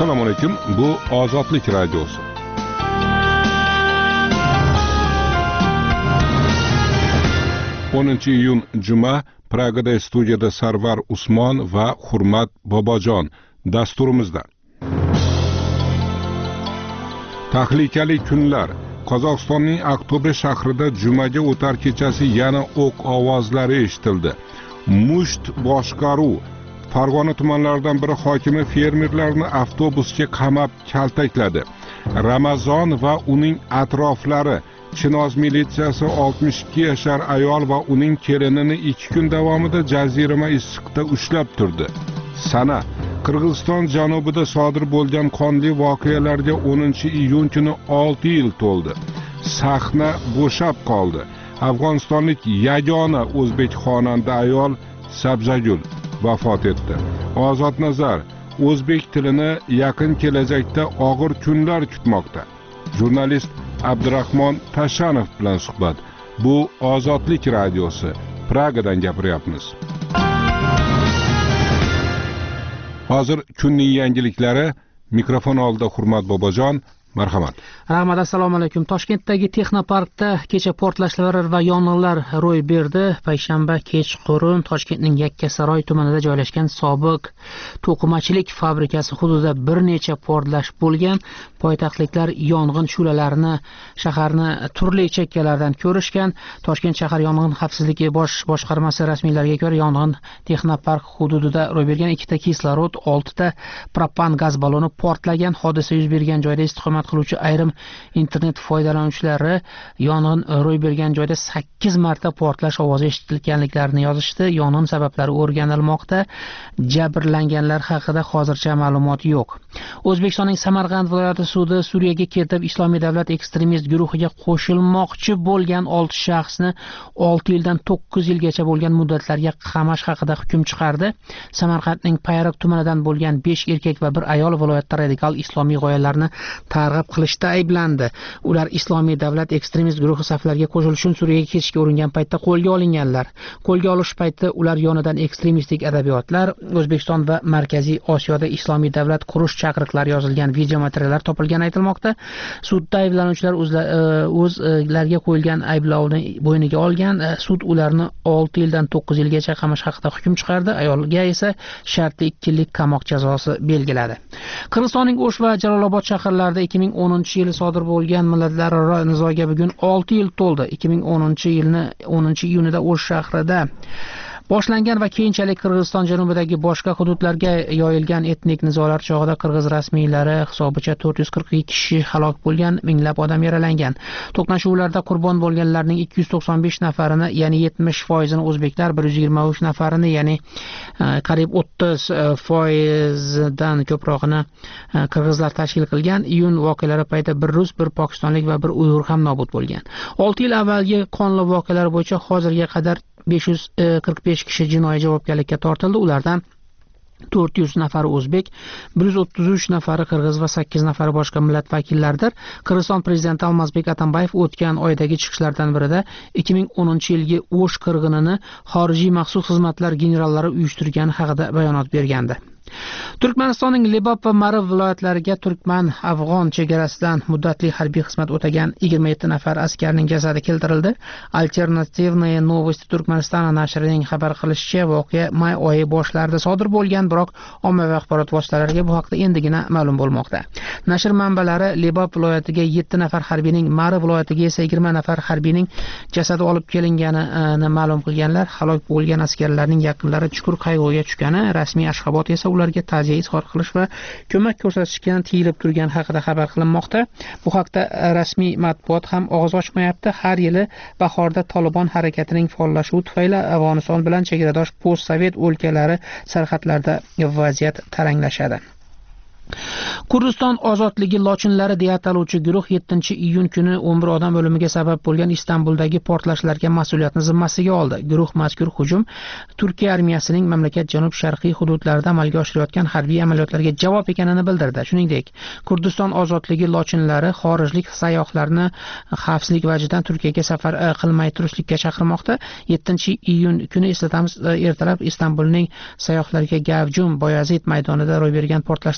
Assalomu alaykum. Bu Ozodlik radiosi. iyun juma Pragada studiyada Sarvar Usmon va Hurmat Bobojon dasturimizda. Tahlikali kunlar. Qozog'istonning Aqto'be shahrida jumaga o'tar kechasi yana o'q ovozlari eshitildi. Musht boshqaruv. Farg'ona tumanlaridan biri hokimi fermerlarni avtobusga qamab kaltakladi. Ramazon va uning atroflari. Chinoz militsiyasi 62 yashar ayol va uning kelinini 2 kun davomida jazirama issiqda ushlab turdi. Sana Qirg'iziston janubida sodir bo'lgan qonli voqealarga 10-iyun kuni 6 yil to'ldi. Sahna bo'shab qoldi. Afg'onistonlik yagona o'zbek xonanda ayol Sabzagul vafot etdi. Ozod Nazar o'zbek tilini yaqin kelajakda og'ir kunlar kutmoqda. Jurnalist Abdurahmon Tashanov bilan suhbat. Bu Ozodlik radiosi. Pragadan gapiryapmiz. Hozir kunning yangiliklari. Mikrofon oldida Hurmat Bobojon. Marhamat. Rahmat, assalomu alaykum. Toshkentdagi Texnoparkda kecha portlashlar va yong'inlar ro'y berdi. Payshanba kechqurun Toshkentning Yakkasaroy tumanida joylashgan sobiq to'qimachilik fabrikasi hududida bir necha portlash bo'lgan. Poytaxtliklar yong'in shu'lalarini shaharni turli chekkalardan ko'rishgan. Toshkent shahar yong'in xavfsizligi boshqarmasi rasmiylariga ko'ra yong'in Texnopark hududida ro'y bergan. 2 ta kislorod, 6 ta propan gaz balloni portlagan. Hodisa yuz bergan joyda istiqomat qiluvchi ayrim internet foydalanuvchilari yong'in ro'y bergan joyda 8 marta portlash ovozi eshitilganliklarini yozishdi. Yong'in sabablari o'rganilmoqda. Jabrlanganlar haqida hozircha ma'lumot yo'q. O'zbekistonning Samarqand viloyati sudi Suriyaga ketib, Islomiy davlat ekstremist guruhiga qo'shilmoqchi bo'lgan 6 shaxsni 6 yildan 9 yilgacha bo'lgan muddatlarga qamash haqida hukm chiqardi. Samarqandning Payariq tumanidan bo'lgan 5 erkak va 1 ayol viloyatda radikal islomiy g'oyalarni targ'ib qilishda ayblandi. Ular Islomiy davlat ekstremist guruhi saflariga qo'shilish uchun Suriyaga ketishga uringan paytda qo'lga olinganlar. Qo'lga olish payti ular yonidan ekstremistik adabiyotlar, O'zbekiston va Markaziy Osiyoda islomiy davlat qurish chaqiriqlari yozilgan video materiallar topilgani aytilmoqda. Sudda ayblanuvchilar o'zlariga qo'yilgan ayblovni bo'yniga olgan. Sud ularni 6 yildan 9 yilgacha qamash haqida hukm chiqardi. Ayolga esa shartli 2 yillik qamoq jazosi belgiladi. Qirg'izistonning O'sh va Jalolobod shaharlarida 2010-yil sodir bo'lgan millatlararo nizoga bugun 6 yil to'ldi. 2010-yilning 10-iyunida O'sh shahrida boshlangan va keyinchalik Qirg'iziston janubidagi boshqa hududlarga yoyilgan etnik nizolar chog'ida qirg'iz rasmiylari hisobicha 442 kishi halok bo'lgan, minglab odam yaralangan. To'qnashuvlarda qurbon bo'lganlarning 295 nafarini, ya'ni 70%ni o'zbeklar, 123 nafarini, ya'ni qariyb 30%dan ko'prog'ini qirg'izlar tashkil qilgan. Iyun voqealari paytida 1 rus, 1 pokistonlik va 1 uyg'ur ham nobud bo'lgan. 6 yil avvalgi qonli voqealar bo'yicha hozirga qadar 545 kishi jinoiy javobgarlikka tortildi. Ulardan 400 nafari o'zbek, 133 nafari qirg'iz va 8 nafari boshqa millat vakillaridir. Qirg'iziston prezidenti Almazbek Atambayev o'tgan oydagi chiqishlardan birida 2010-yilgi O'sh qirg'inini xorijiy maxsus xizmatlar generallari uyushtirgani haqida bayonot bergandi. Turkmanistonning Lebop va Mariv viloyatlariga turkman-afg'on chegarasidan muddatli harbiy xizmat o'tagan 27 nafar askarning jasadi keltirildi. Alternativные новости Turkmaniston nashrining xabar qilishicha, voqea may oyi boshlarida sodir bo'lgan, biroq ommaviy axborot vositalariga bu haqda endigina ma'lum bo'lmoqda. Nashr manbalari Lebop viloyatiga 7 nafar harbiyning, Mariv viloyatiga esa 20 nafar harbiyning jasadi olib kelinganini ma'lum qilganlar. Halok bo'lgan askarlarning yaqinlari chuqur qayg'uga tushgani, rasmiy Ashxobod esa ularga ta'ziya izhor qilish va ko'mak ko'rsatishdan tiyilib turgani haqida xabar qilinmoqda. Bu haqda rasmiy matbuot ham og'iz ochmayapti. Har yili bahorda Tolibon harakatining faollashuvi tufayli Afg'oniston bilan chegaradosh post-sovet o'lkalari sarhadlarida vaziyat taranglashadi. Kurdiston ozodligi lochinlari deya ataluvchi guruh 7-iyun kuni 11 odam o'limiga sabab bo'lgan Istanbuldagi portlashlarga mas'uliyatni zimmasiga oldi. Guruh mazkur hujum Turkiya armiyasining mamlakat janub-sharqiy hududlarida amalga oshirayotgan harbiy amaliyotlarga javob ekanini bildirdi. Shuningdek, Kurdiston ozodligi lochinlari xorijlik sayyohlarni xavfsizlik vajidan Turkiyaga safar qilmay turishlikka chaqirmoqda. 7-iyun kuni eslatamiz, ertalab Istanbulning sayyohlarga gavjum Boyazid maydonida ro'y bergan portlashda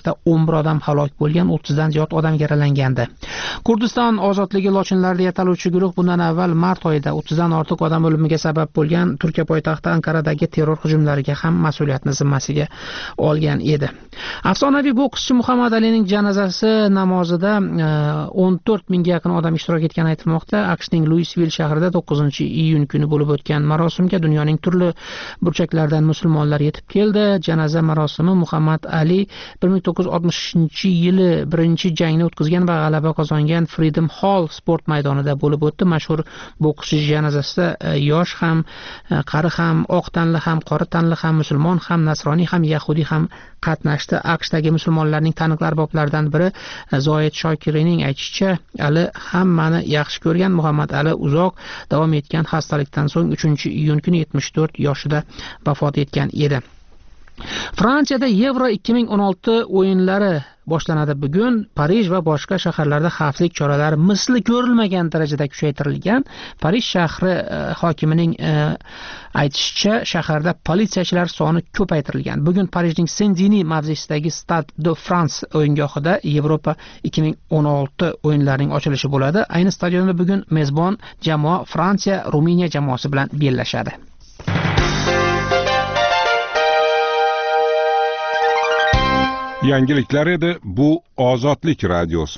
11 odam halok bo'lgan, 30 dan ziyod odam yaralangandi. Kurdiston ozodligi lochinlarida yataluvchi guruh bundan avval mart oyida 30 dan ortiq odam o'limiga sabab bo'lgan Turkiya poytaxti Ankaradagi terror hujumlariga ham mas'uliyatni zimmasiga olgan edi. Afsonaviy bokschi Muhammad Alining janozasi namozida 14 mingga yaqin odam ishtirok etgani aytilmoqda. AQShning Luisvil shahrida 9-iyun kuni bo'lib o'tgan marosimga dunyoning turli burchaklaridan musulmonlar yetib keldi. Janoza marosimi Muhammad Ali 1960-yili birinchi jangni o'tkazgan va g'alaba qozongan Freedom Hall sport maydonida bo'lib o'tdi. Mashhur bokschi janozasida yosh ham, qari ham, oq tanli ham, qora tanli ham, musulmon ham, nasroniy ham, yahudi ham qatnashdi. AQShdagi musulmonlarning taniqli arboblaridan biri Zoid Shokirining aytishicha, Ali hammani yaxshi ko'rgan. Muhammad Ali uzoq davom etgan xastalikdan so'ng 3-iyun kuni 74 yoshida vafot etgan edi. Fransiyada Yevro 2016 o'yinlari boshlanadi bugun. Parij va boshqa shaharlarda xavfsizlik choralari misli ko'rilmagan darajada kuchaytirilgan. Parij shahri hokimining aytishicha, shaharda politsiyachilar soni ko'paytirilgan. Bugun Parijning Saint-Denis mavzesidagi Stade de France o'yingohida Yevropa 2016 o'yinlarining ochilishi bo'ladi. Ayni stadionda bugun mezbon jamoa Fransiya Ruminiya jamoasi bilan bellashadi. Yangiliklar edi, bu Ozodlik radiosi.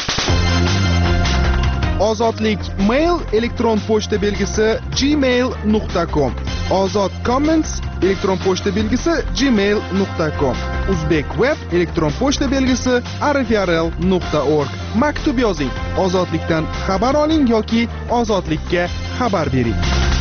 Ozodlik mail elektron pochta belgisi gmail.com. Ozod comments elektron pochta belgisi gmail.com. Uzbek web elektron pochta belgisi rfrl.org. Maktub yozing, ozodlikdan xabar oling yoki ozodlikka xabar bering.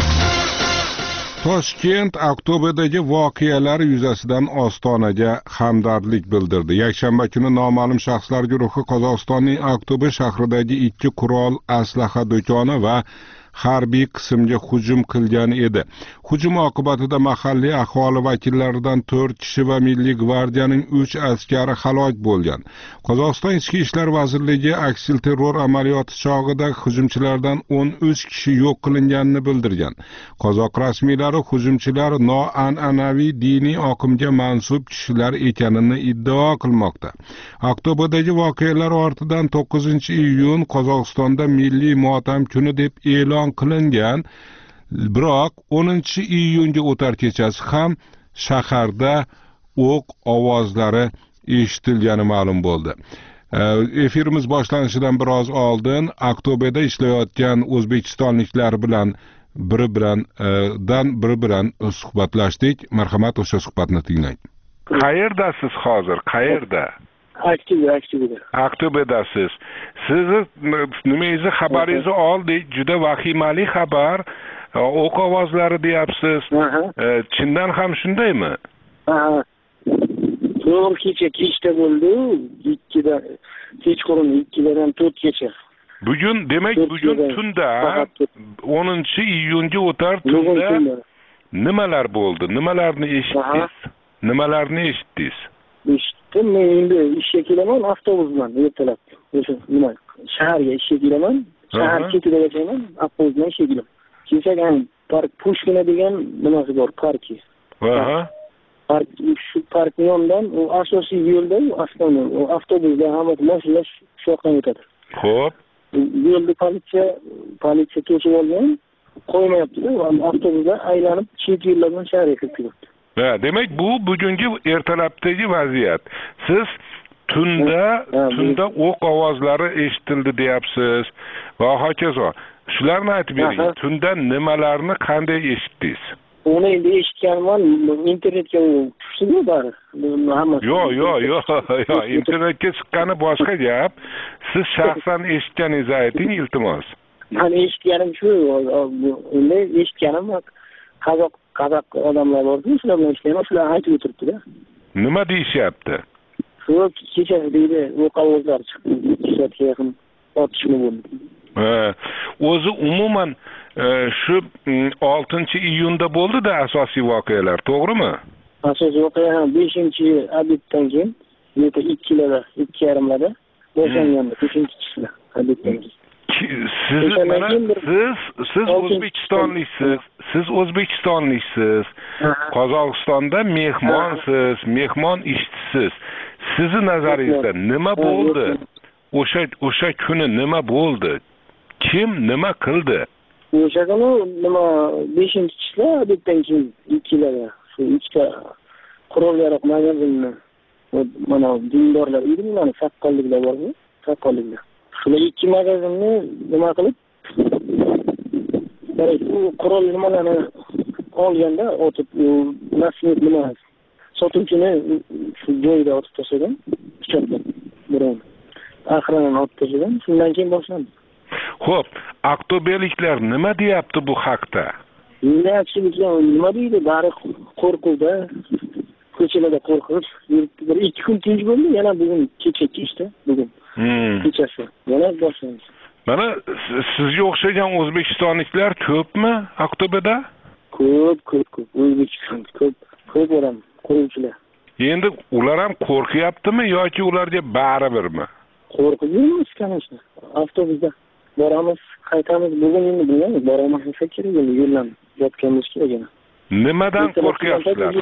Toshkent Oktoberdagi voqealar yuzasidan Ostonaga hamdardlik bildirdi. Yakshanba kuni noma'lum shaxslar guruhi Qozog'istonning Oktober shahridagi 2 qurol aslaha do'koni va harbiy qismga hujum qilgan edi. Hujum oqibatida mahalliy aholi vakillaridan 4 kishi va Milliy gvardiyaning 3 askari halok bo'lgan. Qozog'iston Ichki ishlar vazirligi aksilterror amaliyoti chog'ida hujumchilardan 13 kishi yo'q qilinganini bildirgan. Qozoq rasmiylari hujumchilar noan'anaviy diniy oqimga mansub kishilar ekanini iddao qilmoqda. Oktoberdagi voqealar ortidan 9-iyun Qozog'istonda milliy motam kuni deb e'lon qilingan. Biroq 10-iyunga o'tar kechasi ham shaharda o'q ovozlari eshitilgani ma'lum bo'ldi. Efirimiz boshlanishidan biroz oldin Oktoberda ishlayotgan o'zbekistonliklar bilan biri bilan suhbatlashdik. Marhamat, o'sha suhbatni tinglang. Qayerdasiz hozir? Qayerda? Oktoberdasiz. Sizni nimangizni xabaringizni oldik, juda vahimali xabar. O'q ovozlari deyapsiz. Chindan ham shundaymi? To'g'ri, kechda bo'ldi. 2da, kechqurun 2dan 4gacha. Bugun, demak, bugun tunda 10-iyunga o'tar tunda nimalar bo'ldi? Nimalarni eshitdingiz? Eshitdim, men endi ishga kelaman avtobus bilan ertalab. O'sha nima, shaharga ishga kelaman. Shahar chetida yashayman, avtobus bilan ishga kelaman. Kechagan park Pushkina degan nimasi bor, parki. Park, shu parkning yonidan u asosiy yo'lda, avtomobil, avtobusda hamma mashinalar shu yoqdan o'tadi. Xo'p. Yo'lda politsiya to'sib olgan, qo'ymayapti-da, avtobuslar aylanib chet yo'llardan shaharga kirib ketadi. Demak, bu bugungi ertalabdagi vaziyat. Siz tunda o'q ovozlari eshitildi deyapsiz va hokazo. Shularni aytib bering. Tunda nimalarni qanday eshitdingiz? Uni endi eshitganman, internetga tushdi-ku bari. Hammasi. Yo'q, internetga chiqqani boshqa gap. Siz shaxsan eshitganingizni ayting, iltimos. Men eshitganim shu, endi eshitganim qozoq odamlar bor-ku, shular bilan ishlayman, shular aytib o'tiribdi-da. Nima deyishyapti? Shu kechasi deydi, o'q ovozlari chiqdi, 2 soatga yaqin otishma bo'ldi. O'zi umuman shu 6-iyunda bo'ldi-da asosiy voqealar, to'g'rimi? Asosiy voqea 5-obeddan keyin, 2larda, 2:30larda boshlanganda, 5-kishida obeddan keyin. Siz O'zbekistonliksiz. Qozog'istonda mehmonsiz, mehmon ishchisiz. sizni nazaringizda nima bo'ldi? O'sha kuni nima bo'ldi? Kim nima qildi? O'sha kuni nima 5-chilar odatdan keyin 2larda shu 2ta qurol yaroq magazinni mana dindorlar edi, mana saqqolliklar bormi? Saqqolliklar. Shular 2 magazinni nima qilib u qurol nimalarni olganda otib masjid nima sotuvchini shu joyida otib tashlagan, pichoqlab biron axirani otib tashlagan. Shundan keyin boshlandi. Xo'p, aqto'beliklar nima deyapti bu haqda? Yaxshiliklar nima deydi? Bari qo'rquvda, ko'chalarda qo'rqib yuribdi. 1-2 kun tinch bo'ldi, yana bugun kechda, bugun. Kechasi yana boshlandi. Mana sizga o'xshagan o'zbekistonliklar ko'pmi Aqto'beda? Ko'p. O'zbekiston ko'p odam, quruvchilar. Endi ular ham qo'rqyaptimi yoki ularga baribirmi? Qo'rqib yuramiz, kanashni. Avtobusda boramiz, qaytamiz. Bugun endi bilmaymiz, boramiz kerak endi yo'ldan yotganimiz kerak yana. Nimadan qo'rqyapsizlar?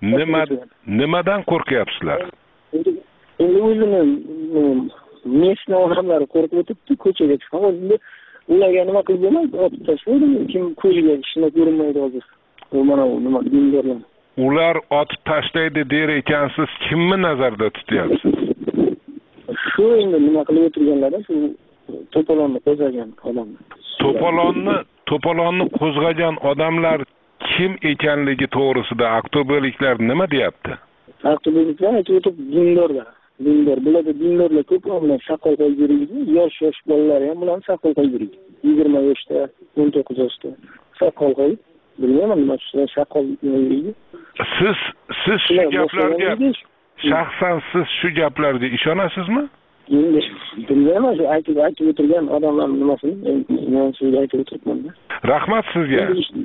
Nimadan qo'rqyapsizlar? Endi o'zini mesni odamlar qo'rqib o'tibdi, ko'chaga chiqqan. Endi ularga nima qilib bo'lmaydi, otib tashlaydi. Kim ko'ziga ishini ko'rinmaydi hozir. U mana nima dindorlar. Ular otib tashlaydi der ekansiz, kimni nazarda tutyapsiz? Shu endi nima qilib o'tirganlar, shu to'polonni qo'zg'agan odamlar. To'polonni qo'zg'agan odamlar kim ekanligi to'g'risida aqto'beliklar nima deyapti? Aqto'beliklar aytib o'tib dindorlar. Bularda dindorlar ko'p, ular shaqol qo'yib yuradi. Yosh bolalar ham bilan shaqol qo'yib yuradi. 20 yoshda, 19 yoshda shaqol qo'yib. Bilmayman nima uchun shaqol yuradi. Siz shu gaplarga shaxsan siz shu gaplarga ishonasizmi? Endi bilmayman, shu aytib o'tirgan odamlar nimasini men sizga aytib o'tiribman. Rahmat sizga.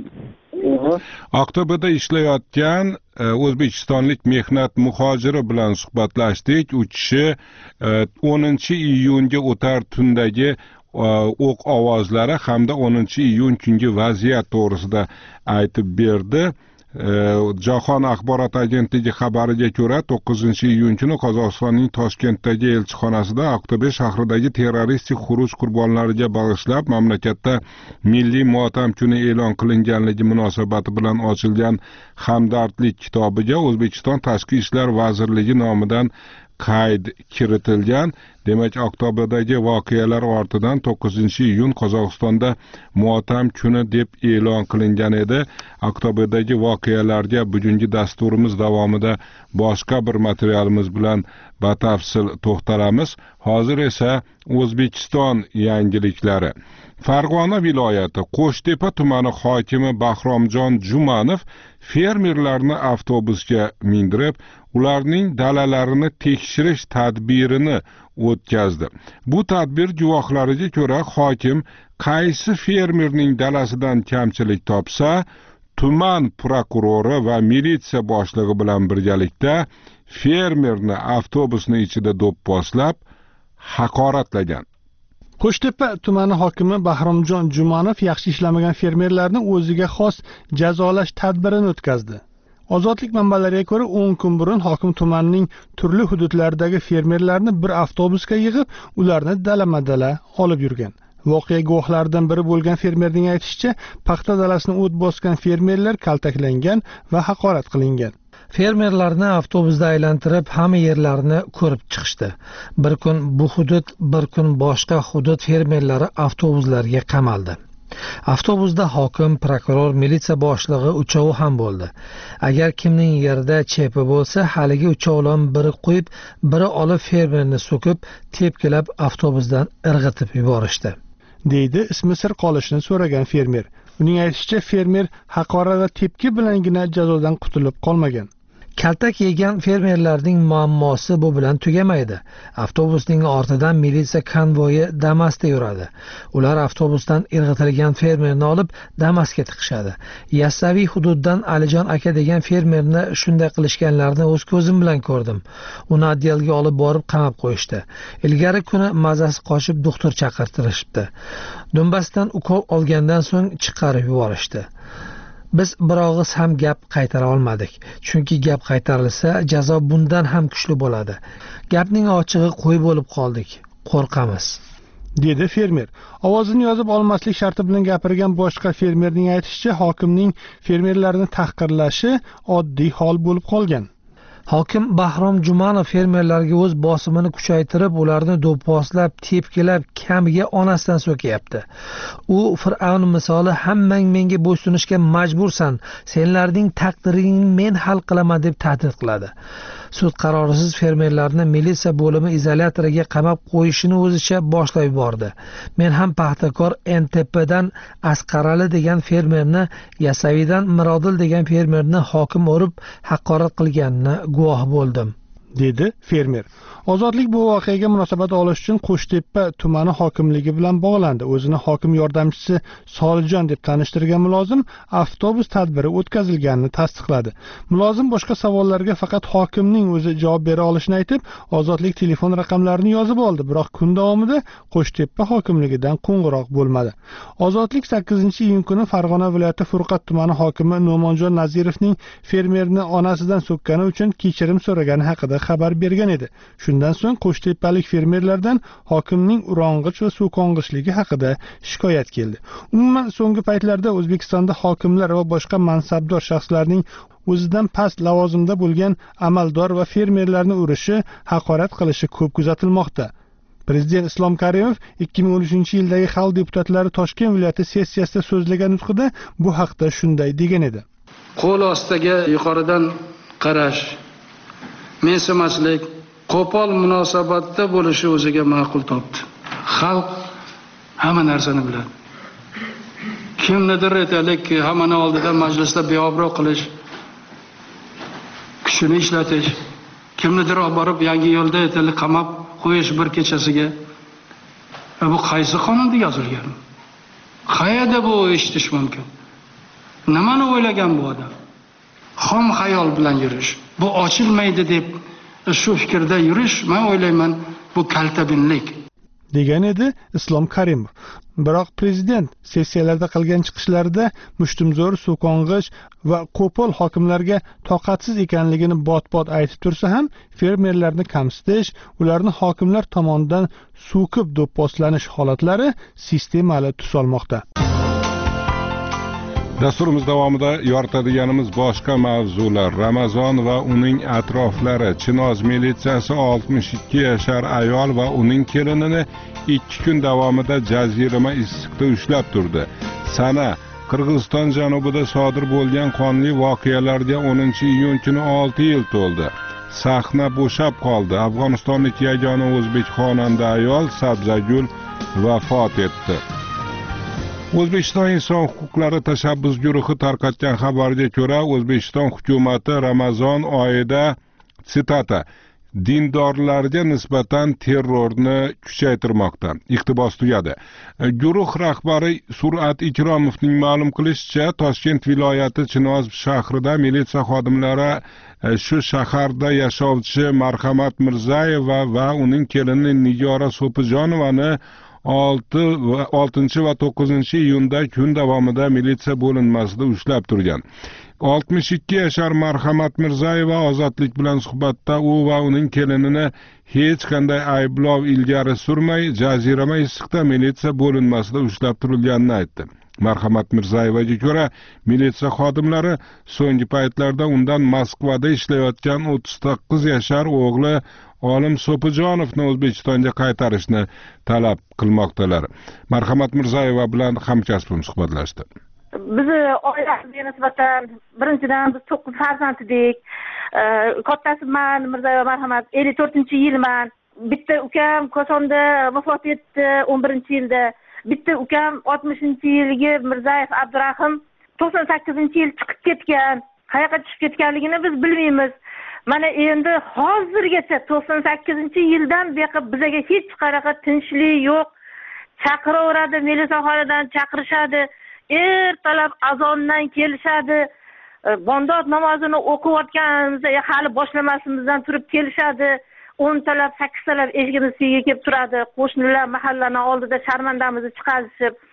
Aqto'beda ishlayotgan o'zbekistonlik mehnat muhojiri bilan suhbatlashdik. U kishi 10-iyunga o'tar tundagi o'q ovozlari hamda 10-iyun kungi vaziyat to'g'risida aytib berdi. Jahon axborot agentligi xabariga ko'ra 9-iyun kuni Qozog'istonning Toshkentdagi elchixonasida Aqto'be shahridagi terroristik xuruj qurbonlariga bag'ishlab mamlakatda milliy motam kuni e'lon qilinganligi munosabati bilan ochilgan hamdardlik kitobiga O'zbekiston Tashqi ishlar vazirligi nomidan qayd kiritilgan. Demak, Aqto'bedagi voqealar ortidan 9-iyun Qozog'istonda motam kuni deb e'lon qilingan edi. Aqto'bedagi voqealarga bugungi dasturimiz davomida boshqa bir materialimiz bilan batafsil to'xtalamiz. Hozir esa O'zbekiston yangiliklari. Farg'ona viloyati Qo'shtepa tumani hokimi Bahromjon Jumanov fermerlarni avtobusga mindirib, ularning dalalarini tekshirish tadbirini o'tkazdi. Bu tadbir guvohlariga ko'ra hokim qaysi fermerning dalasidan kamchilik topsa, tuman prokurori va militsiya boshlig'i bilan birgalikda fermerni avtobusning ichida do'pposlab haqoratlagan. Qo'shtepa tumani hokimi Bahromjon Jumanov yaxshi ishlamagan fermerlarni o'ziga xos jazolash tadbirini o'tkazdi. Ozodlik manbalariga ko'ra 10 kun burun hokim tumanning turli hududlaridagi fermerlarni bir avtobusga yig'ib, ularni dala-madala olib yurgan. Voqea guvohlaridan biri bo'lgan fermerning aytishicha, paxta dalasini o't bosgan fermerlar kaltaklangan va haqorat qilingan. Fermerlarni avtobusda aylantirib, hamma yerlarni ko'rib chiqishdi. Bir kun bu hudud, bir kun boshqa hudud fermerlari avtobuslarga qamaldi. Avtobusda hokim, prokuror, militsiya boshlig'i uchovi ham bo'ldi. Agar kimning yerida chepi bo'lsa, haligi uchovlon biri qo'yib, biri olib fermerni so'kib, tepkilab avtobusdan irg'itib yuborishdi. Deydi ismi sir qolishini so'ragan fermer. Uning aytishicha, fermer haqorat va tepki bilangina jazodan qutulib qolmagan. Kaltak yegan fermerlarning muammosi bu bilan tugamaydi. Avtobusning ortidan militsiya konvoyi Damas'da yuradi. Ular avtobusdan irg'itilgan fermerni olib Damas'ga tiqishadi. Yassaviy hududdan Alijon aka degan fermerni shunday qilishganlarini o'z ko'zim bilan ko'rdim. Uni oddelga olib borib qamab qo'yishdi. Ilgari kuni mazasi qochib doktor chaqirtirishibdi. Dumbasdan ukol olgandan so'ng chiqarib yuborishdi. Biz bir og'iz ham gap qaytara olmadik, chunki gap qaytarilsa jazo bundan ham kuchli bo'ladi. Gapning ochig'i qo'y bo'lib qoldik, qo'rqamiz, dedi fermer. Ovozini yozib olmaslik sharti bilan gapirgan boshqa fermerning aytishicha, hokimning fermerlarni tahqirlashi oddiy hol bo'lib qolgan. Hokim Bahrom Jumanov fermerlarga o'z bosimini kuchaytirib, ularni do'pposlab, tepkilab, kamiga onasidan so'kyapti. U Fir'avn misoli hammang menga bo'ysunishga majbursan, senlarning taqdiringni men hal qilaman deb tahdid qiladi. Sud qarorisiz fermerlarni militsiya bo'limi izolyatoriga qamab qo'yishini o'zicha boshlab yubordi. Men ham Paxtakor NTPdan Asqarali degan fermerni, Yasaviydan Mirodil degan fermerni hokim urib haqorat qilganini guvoh bo'ldim, dedi fermer. Ozodlik bu voqeaga munosabat olish uchun Qo'shtepa tumani hokimligi bilan bog'landi. O'zini hokim yordamchisi Solijon deb tanishtirgan mulozim avtobus tadbiri o'tkazilganini tasdiqladi. Mulozim boshqa savollarga faqat hokimning o'zi javob bera olishini aytib, Ozodlik telefon raqamlarini yozib oldi, biroq kun davomida Qo'shtepa hokimligidan qo'ng'iroq bo'lmadi. Ozodlik 8-iyun kuni Farg'ona viloyati Furqat tumani hokimi No'monjon Nazirovning fermerni onasidan so'kkani uchun kechirim so'ragani haqida xabar bergan edi. Shundan so'ng Qo'shtepalik fermerlardan hokimning urong'ich va so'kong'ichligi haqida shikoyat keldi. Umuman so'nggi paytlarda O'zbekistonda hokimlar va boshqa mansabdor shaxslarning o'zidan past lavozimda bo'lgan amaldor va fermerlarni urishi, haqorat qilishi ko'p kuzatilmoqda. Prezident Islom Karimov 2013-yildagi xalq deputatlari Toshkent viloyati sessiyasida so'zlagan nutqida bu haqda shunday degan edi. Qo'l ostiga yuqoridan qarash, mensimaslik, qo'pol munosabatda bo'lishi o'ziga ma'qul topdi. Xalq hamma narsani biladi. Kimnidir aytaylik, hammani oldida majlisda beobro qilish, kuchini ishlatish, kimnidir olib borib yangi yo'lda aytaylik qamab qo'yish bir kechasiga. Bu qaysi qonunda yozilgan? Qayerda bu eshitish mumkin? Nimani o'ylagan bu odam? Xom xayol bilan yurish. Bu ochilmaydi deb shu fikrda yurish, men o'ylayman, bu kaltabinlik, degan edi Islom Karimov. Biroq prezident sessiyalarda qilgan chiqishlarida mushtumzo'r, so'kong'ich va qo'pol hokimlarga toqatsiz ekanligini bot-bot aytib tursa ham, fermerlarni kamsitish, ularni hokimlar tomonidan so'kib do'pposlanish holatlari sistemali tus olmoqda. Dasturimiz davomida yoritadiganimiz boshqa mavzular. Ramazon va uning atroflari. Chinoz militsiyasi 62 yashar ayol va uning kelinini 2 kun davomida jazirama issiqda ushlab turdi. Sana Qirg'iziston janubida sodir bo'lgan qonli voqealarga 10-iyun kuni 6 yil to'ldi. Sahna bo'shab qoldi. Afg'onistonlik yagona o'zbek xonanda ayol Sabzagul vafot etdi. O'zbekiston inson huquqlari tashabbus guruhi tarqatgan xabarga ko'ra, O'zbekiston hukumati Ramazon oyida sitata dindorlarga nisbatan terrorni kuchaytirmoqda. Iqtibos tugadi. Guruh rahbari Surat Ikromovning ma'lum qilishicha, Toshkent viloyati Chinoz shahrida militsiya xodimlari shu shaharda yashovchi Marhamat Mirzayeva va uning kelini Nigora So'pijonovani 6 va 9 iyunda kun davomida militsiya bo'linmasida ushlab turgan. 62 yashar Marhamat Mirzayeva Ozodlik bilan suhbatda u va uning kelinini hech qanday ayblov ilgari surmay, jazirama issiqda militsiya bo'linmasida ushlab turilganini aytdi. Marhamat Mirzayevaga ko'ra, militsiya xodimlari so'nggi paytlarda undan Moskvada ishlayotgan 39 yashar o'g'li Olim So'pijonovni O'zbekistonga qaytarishni talab qilmoqdalar. Marhamat Mirzayeva bilan hamkasbim suhbatlashdi. Bizni oilamizga nisbatan birinchidan biz 9 farzand edik. Kattasi men Mirzayeva Marhamat 54-yilman. Bitta ukam Kosonda vafot etdi 11-yilda. Bitta ukam 60-yilgi Mirzayev Abdurahim 98-yil chiqib ketgan. Qayoqqa chiqib ketganligini biz bilmaymiz. Mana endi hozirgacha 98-yildan beri bizga hech qanaqa tinchlik yo'q. Chaqiraveradi, militsiyaxonadan chaqirishadi, ertalab azondan kelishadi. Bomdod namozini o'qiyotganimizda hali boshlamasimizdan turib kelishadi. 10 talab, 8 talab eshigimiz tagiga kelib turadi. Qo'shnilar mahallaning oldida sharmandamizni chiqarishib,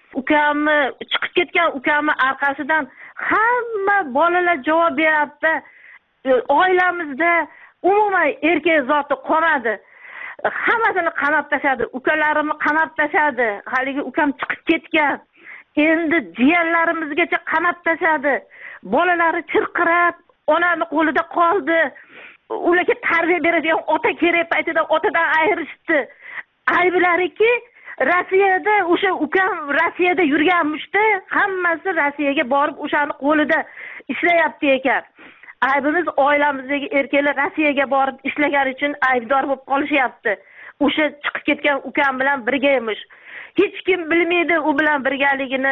ukamni chiqib ketgan ukamni orqasidan hamma bolalar javob beryapti. Oilamizda umuman erkak zoti qolmadi. Hammasini qamab tashladi. Ukalarimni qamab tashladi. Haligi ukam chiqib ketgan. Endi jiyanlarimizgacha qamab tashladi. Bolalari chirqirab, onani qo'lida qoldi. Ularga tarbiya beradigan ota kerak paytida otadan ayirishdi. Ayblariki Rossiyada o'sha ukam Rossiyada yurganmishda, hammasi Rossiyaga borib o'shani qo'lida ishlayapti ekan. Aybimiz oilamizdagi erkaklar Rossiyaga borib ishlagani uchun aybdor bo'lib qolishyapti. O'sha chiqib ketgan ukam bilan birga emish. Hech kim bilmaydi u bilan birgaligini,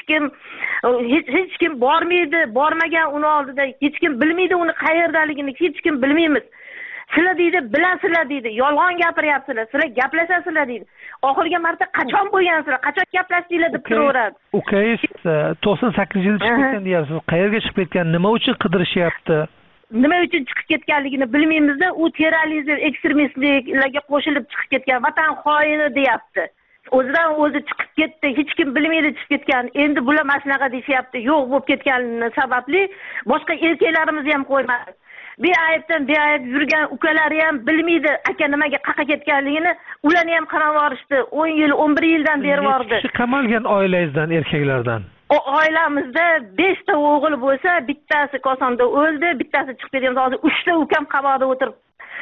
hech kim bormaydi, bormagan uni oldida, hech kim bilmaydi uni qayerdaligini, hech kim bilmaymiz. Sizlar deydi, bilasizlar deydi, yolg'on gapiryapsizlar, sizlar gaplashasizlar deydi. Oxirgi marta qachon bo'lgansizlar, qachon gaplashdinglar deb turaveradi. Ukangiz 98-yilda chiqib ketgan deyapsiz. Qayerga chiqib ketgan? Nima uchun qidirishyapti? Nima uchun chiqib ketganligini bilmaymizda, u terrorizm, ekstremistliklarga qo'shilib chiqib ketgan, vatan xoini deyapti. O'zidan o'zi chiqib ketdi, hech kim bilmaydi chiqib ketgan. Endi bular mana shunaqa deyapti, yo'q bo'lib ketgani sababli boshqa erkaklarimizni ham qo'ymadi. Beayibdan beayib yurgan ukalari ham bilmaydi aka nimaga qaqa ketganligini, ularni ham qamab yuborishdi. 10 yil, 11 yildan beri bordi. Kishi qamalgan oilangizdan, erkaklardan? Oilamizda 5 ta o'g'il bo'lsa, bittasi Kosonda o'ldi, bittasi chiqib ketgan. Hozir 3 ta ukam qamoqda o'tiribdi.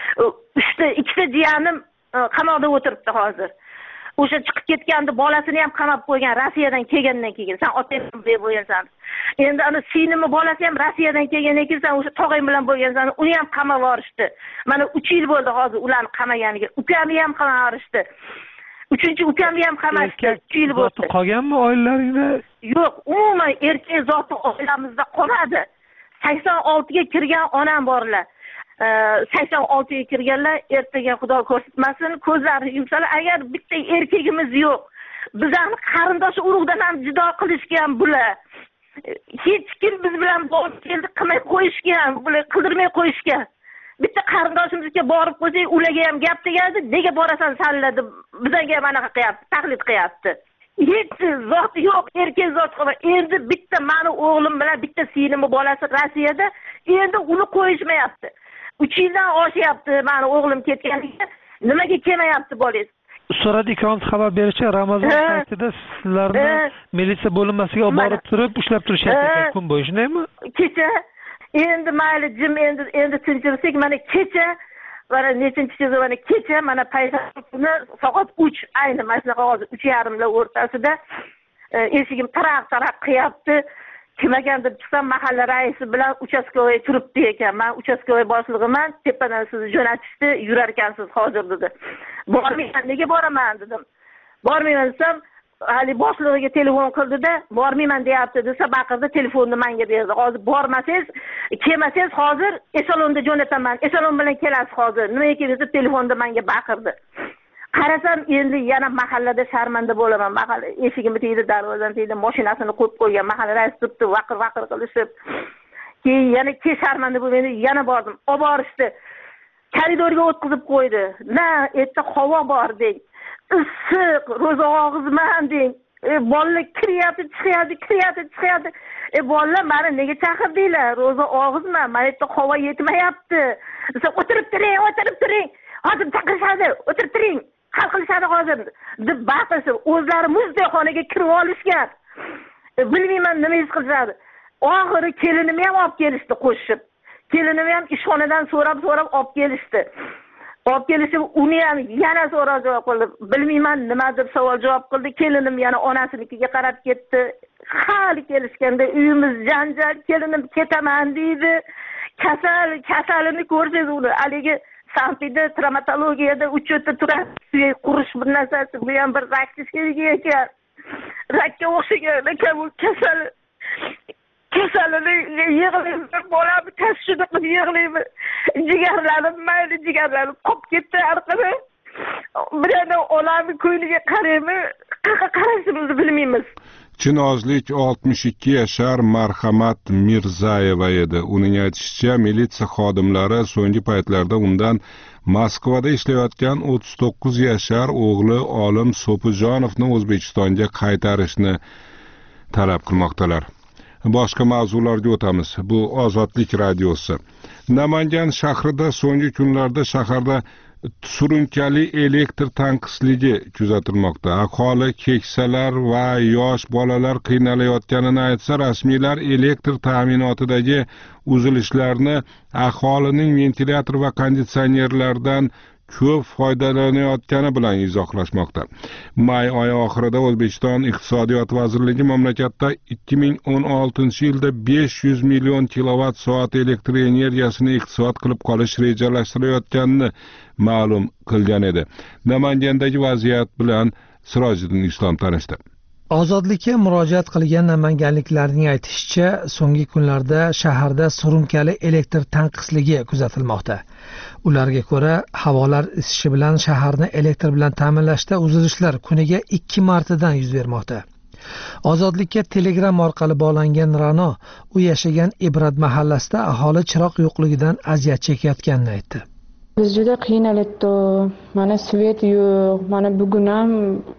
2 ta jiyanim qamoqda o'tiribdi hozir. O'sha chiqib ketganda bolasini ham qamab qo'ygan Rossiyadan kelgandan keyin. Sen otang bilan bo'lgansan. Endi ana sinimi bolasi ham Rossiyadan kelgandan keyin sen o'sha tog'ang bilan bo'lgansan, uni ham qamab yuborishdi. Mana 3 yil bo'ldi hozir ularni qamaganiga. Ukamni ham qamab yuborishdi. 3-chi ukamni ham qamashdi. 3 yil bo'ldi. Qolganmi oilalaringda? Yo'q, umuman erkak zoti oilamizda qolmadi. 86 ga kirgan onam borlar. 86 ga kirganlar, ertaga Xudo ko'rsatmasin, ko'zlari yumshalar. Agar bitta erkagimiz yo'q, bizlarni qarindosh urug'dan ham judo qilishgan bular. Hech kim biz bilan borib keldi qilmay qo'yishgan, bular qidirmay qo'yishgan. Bitta qarindoshimizga borib qo'ysak, ularga ham gap tegadi, nega borasan sanlar deb bizga manaqa qilyapti, taqlid qilyapti. Hech zot yo'q, erkak zot qoldi. Endi bitta meni o'g'lim bilan bitta sinimi bolasi Rossiyada, endi uni qo'yishmayapti. 3 yildan oshyapti meni o'g'lim ketganiga. Nimaga kelmayapti bolangiz? So'radi ikkinchi xabar berishicha, Ramazon paytida sizlarni militsiya bo'linmasiga olib borib turib, ushlab turishyapti kun bo'yi, shundaymi? Kecha endi mayli jim endi tinchirsak, mana kecha mana nechinchi mana kecha mana payshanba kuni soat 3 ayni mana shunaqa hozir 3:30 lar o'rtasida eshigim taraq qilyapti. Kimagan deb chiqsam, mahalla raisi bilan uchastkovoy turibdi ekan. Men uchastkovoy boshlig'iman, tepadan sizni jo'natishdi, yurar ekansiz hozir dedi. Bormayman, nega boraman dedim. Bormayman desam, hali boshlig'iga telefon qildi-da, bormayman deyapti desa, baqirdi, telefonni menga berdi. Hozir bormasangiz, kelmasangiz hozir esalonda jo'nataman. Esalon bilan kelasiz hozir. Nima ekan deb telefonda menga baqirdi. Qarasam endi yana mahallada sharmanda bo'laman. Mahalla eshigimni tegdi, darvozani tegdi, mashinasini qo'yib qo'ygan. Mahalla raisi turibdi, vaqir qilishib. Keyin yana sharmanda bo'lib yana bordim. Olib borishdi. Koridorga o'tkazib qo'ydi. Na, erta havo bor deng. Issiq, ro'za og'izman deng. Bolalar kiryapti, chiqyapti. Bolalar meni nega chaqirdinglar? Ro'za og'izman, men yerda havo yetmayapti. Desa, o'tirib turing. Hozir chaqirishadi, o'tirib turing. Hal qilishadi hozir deb baqirsa, o'zlari muzday xonaga kirib olishgan. Bilmayman nima his qilishadi. Oxiri kelinimni ham olib kelishdi qo'shib. Kelinimni ham ishxonadan so'rab olib kelishdi. Olib kelishib, uni ham yana so'roq javob qildi. Bilmayman nima deb savol javob qildi. Kelinim yana onasinikiga qarab ketdi. Hali kelishganda uyimiz janjal, kelinim ketaman deydi. Kasalini ko'rsangiz uni haligi Sampida travmatologiyada uchotda turadi, suyak qurish bir narsasi, bu ham bir rakka sherigi ekan. Rakka o'xshagan ekan bu kasalini yig'layman, bolamni tashishini qilib yig'layman. Jigarlarim qolib ketdi orqada. Bir yana onamni ko'yliga qarayman, qayerga qarashimizni bilmaymiz. Chinozlik 62 yashar Marhamat Mirzayeva edi. Uning aytishicha, militsiya xodimlari so'nggi paytlarda undan Moskvada ishlayotgan 39 yashar o'g'li Olim So'pijonovni O'zbekistonga qaytarishni talab qilmoqdalar. Boshqa mavzularga o'tamiz. Bu Ozodlik radiosi. Namangan shahrida so'nggi kunlarda shaharda surunkali elektr tanqisligi kuzatilmoqda. Aholi keksalar va yosh bolalar qiynalayotganini aytsa, rasmiylar elektr ta'minotidagi uzilishlarni aholining ventilyator va konditsionerlardan ko'p foydalanayotgani bilan izohlashmoqda. May oyi oxirida O'zbekiston Iqtisodiyot vazirligi mamlakatda 2016-yilda 500 million kilovat soat elektr energiyasini iqtisod qilib qolish rejalashtirayotganini ma'lum qilgan edi. Namangandagi vaziyat bilan Sirojiddin Islom tanishdi. Ozodlikka murojaat qilgan namanganliklarning aytishicha, so'nggi kunlarda shaharda surunkali elektr tanqisligi kuzatilmoqda. Ularga ko'ra, havolar isishi bilan shaharni elektr bilan ta'minlashda uzilishlar kuniga 2 martadan yuz bermoqda. Ozodlikka Telegram orqali bog'langan Rano, u yashagan Ibrat mahallasida aholi chiroq yo'qligidan aziyat chekayotganini aytdi. Biz juda qiynalibdi. Mana svet yo'q. Mana bugun ham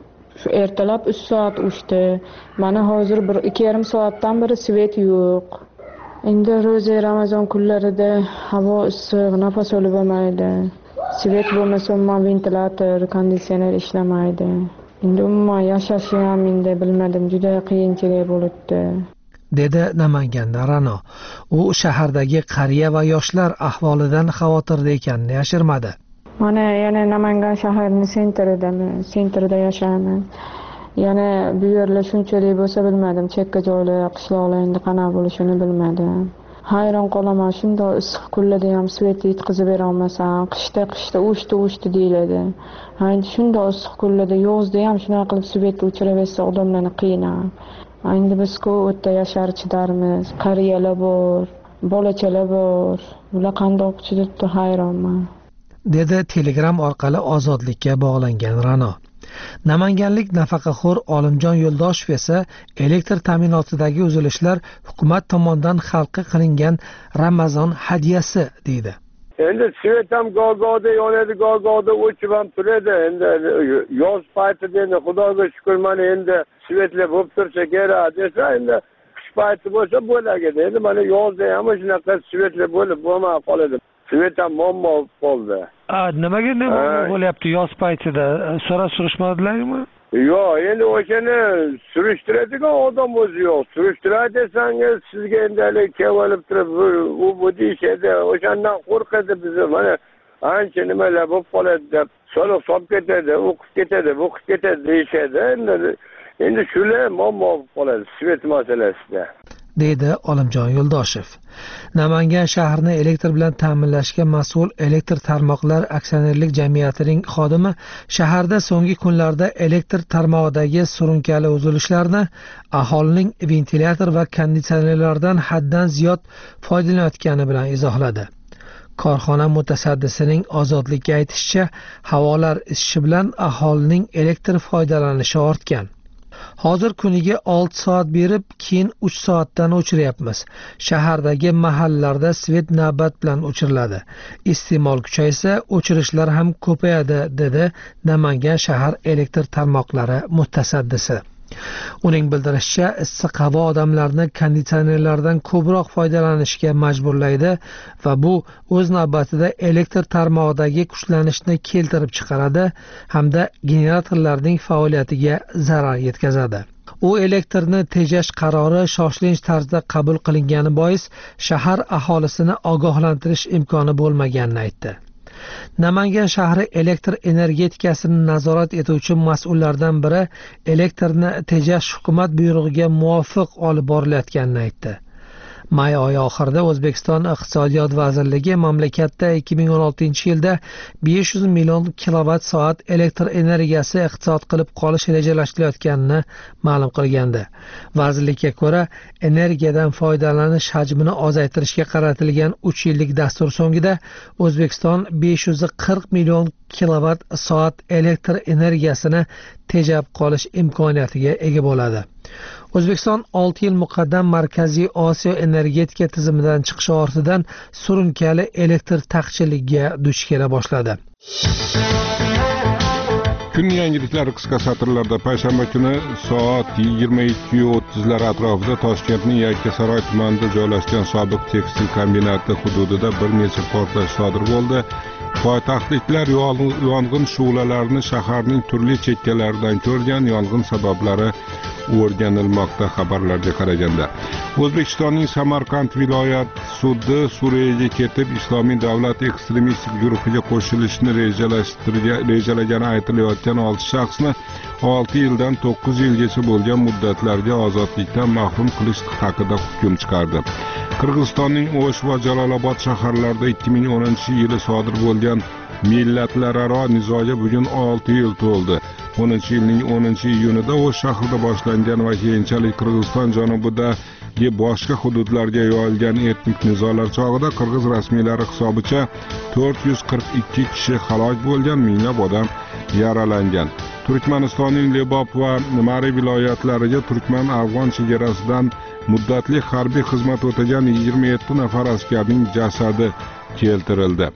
ertalab 3 soat o'chdi. Mana hozir 2,5 soatdan beri svet yo'q. Endi ro'za Ramazon kunlarida havo issiq, nafas olib olmaydi. Svet bo'lmasa, ventilyator, konditsioner ishlamaydi. Endi umuman yashashni ham endi bilmadim, juda qiyinchilik bo'libdi, dedi Namanganda Rano. U shahardagi qariya va yoshlar ahvolidan xavotirda ekanini yashirmadi. Mana yana Namangan shaharining sentrida yashayman. Yana bu yerlar shunchalik bo'lsa bilmadim, chekka joylar, qishloqlar endi qanaqa bo'lishini bilmadim. Hayron qolaman, shunday issiq kunlarda ham svet yetkazib bera olmasam, qishda o'chdi deyiladi. Endi shunday issiq kunlarda yozda ham shunaqa qilib svetni o'chiraversa odamlarni qiynab. Endi biz o'tda yashar chidarmiz, qariyalar bor, bolachalar bor. Ular qanday chidabdi, hayronman, dedi Telegram orqali Ozodlikka bog'langan Rano. Namanganlik nafaqaxo'r Olimjon Yo'ldoshev esa elektr ta'minotidagi uzilishlar hukumat tomonidan xalqqa qilingan Ramazon hadyasi deydi. Endi svet ham go'goda yonadi, go'goda o'chib ham turadi. Endi yoz paytida endi Xudoga shukr, mana endi svetlar bo'lib tursa kerak desa, endi qish payti bo'lsa bo'lagida. Endi mana yozda ham shunaqa svetlar bo'lmay qoladi. Svet ham muammo qoldi. Nimaga nima bo'lyapti yoz paytida? Surishmadilarmi? Yo'q, endi o'shani surishtiradigan odam o'zi yo'q. Surishtiray desangiz, sizga endi kelib turib, bu deyishadi. O'shandan qo'rqadi bizni. Mana ancha nimalar bo'lib qoladi deb, soliq solib ketadi, o'qib ketadi, bu qilib ketadi deyishadi. Endi shular muammo bo'lib qoladi svet masalasida, deydi Olimjon Yo'ldoshev. Namangan shahrini elektr bilan ta'minlashga mas'ul Elektr tarmoqlar aksionerlik jamiyatining xodimi shaharda so'nggi kunlarda elektr tarmog'idagi surunkali uzilishlarni aholining ventilyator va konditsionerlardan haddan ziyod foydalanayotgani bilan izohladi. Korxona mutasaddisining Ozodlikka aytishicha, havolar isishi bilan aholining elektr foydalanishi ortgan. Hozir kuniga 6 soat berib, keyin 3 soatdan o'chiryapmiz. Shahardagi mahallalarda svet navbat bilan o'chiriladi. Iste'mol kuchaysa, o'chirishlar ham ko'payadi, dedi Namangan shahar elektr tarmoqlari mutasaddisi. Uning bildirishicha, issiq havo odamlarni konditsionerlardan ko'proq foydalanishga majburlaydi va bu o'z navbatida elektr tarmog'idagi kuchlanishni keltirib chiqaradi hamda generatorlarning faoliyatiga zarar yetkazadi. U elektrni tejash qarori shoshilinch tarzda qabul qilingani bois shahar aholisini ogohlantirish imkoni bo'lmaganini aytdi. Namangan shahri elektr energetikasini nazorat etuvchi mas'ullardan biri elektrni tejash hukumat buyrug'iga muvofiq olib borilayotganini aytdi. May oyi oxirida O'zbekiston Iqtisodiyot vazirligi mamlakatda 2016-yilda 500 million kilovat soat elektr energiyasi iqtisod qilib qolish rejalashtirayotganini ma'lum qilgandi. Vazirlikka ko'ra, energiyadan foydalanish hajmini ozaytirishga qaratilgan 3 yillik dastur so'ngida O'zbekiston 540 million kilovat soat elektr energiyasini tejab qolish imkoniyatiga ega bo'ladi. O'zbekiston 6 yil muqaddam Markaziy Osiyo energetika tizimidan chiqishi ortidan surunkali elektr taqchilligiga duch kela boshladi. Kun yangiliklari qisqa satrlarda payshanba kuni soat 22:30 atrofida Toshkentning Yakkasaroy tumanida joylashgan sobiq tekstil kombinati hududida bir necha portlash sodir bo'ldi. Poytaxtliklar yong'in shu'lalarini shaharning turli chekkalaridan ko'rgan, yong'in sabablari o'rganilmoqda. Xabarlarga qaraganda, O'zbekistonning Samarqand viloyat sudi Suriyaga ketib, Islomiy davlat ekstremistik guruhiga qo'shilishni rejalagani aytilayotgan 6 shaxsni 6 yildan 9 yilgacha bo'lgan muddatlarga ozodlikdan mahrum qilish haqida hukm chiqardi. Qirg'izistonning O'sh va Jalolobod shaharlarida 2010-yili sodir bo'lgan millatlararo nizoga bugun 6 yil to'ldi. 10-yilning 10-iyunida O'sh shahrida boshlangan va keyinchalik Qirg'iziston janubidagi boshqa hududlarga yoyilgan etnik nizolar chog'ida qirg'iz rasmiylari hisobicha 442 kishi halok bo'lgan, minglab odam yaralangan. Turkmanistonning Lebop va Mari viloyatlariga turkman-afg'on chegarasidan muddatli harbiy xizmat o'tagan 27 nafar askarning jasadi keltirildi.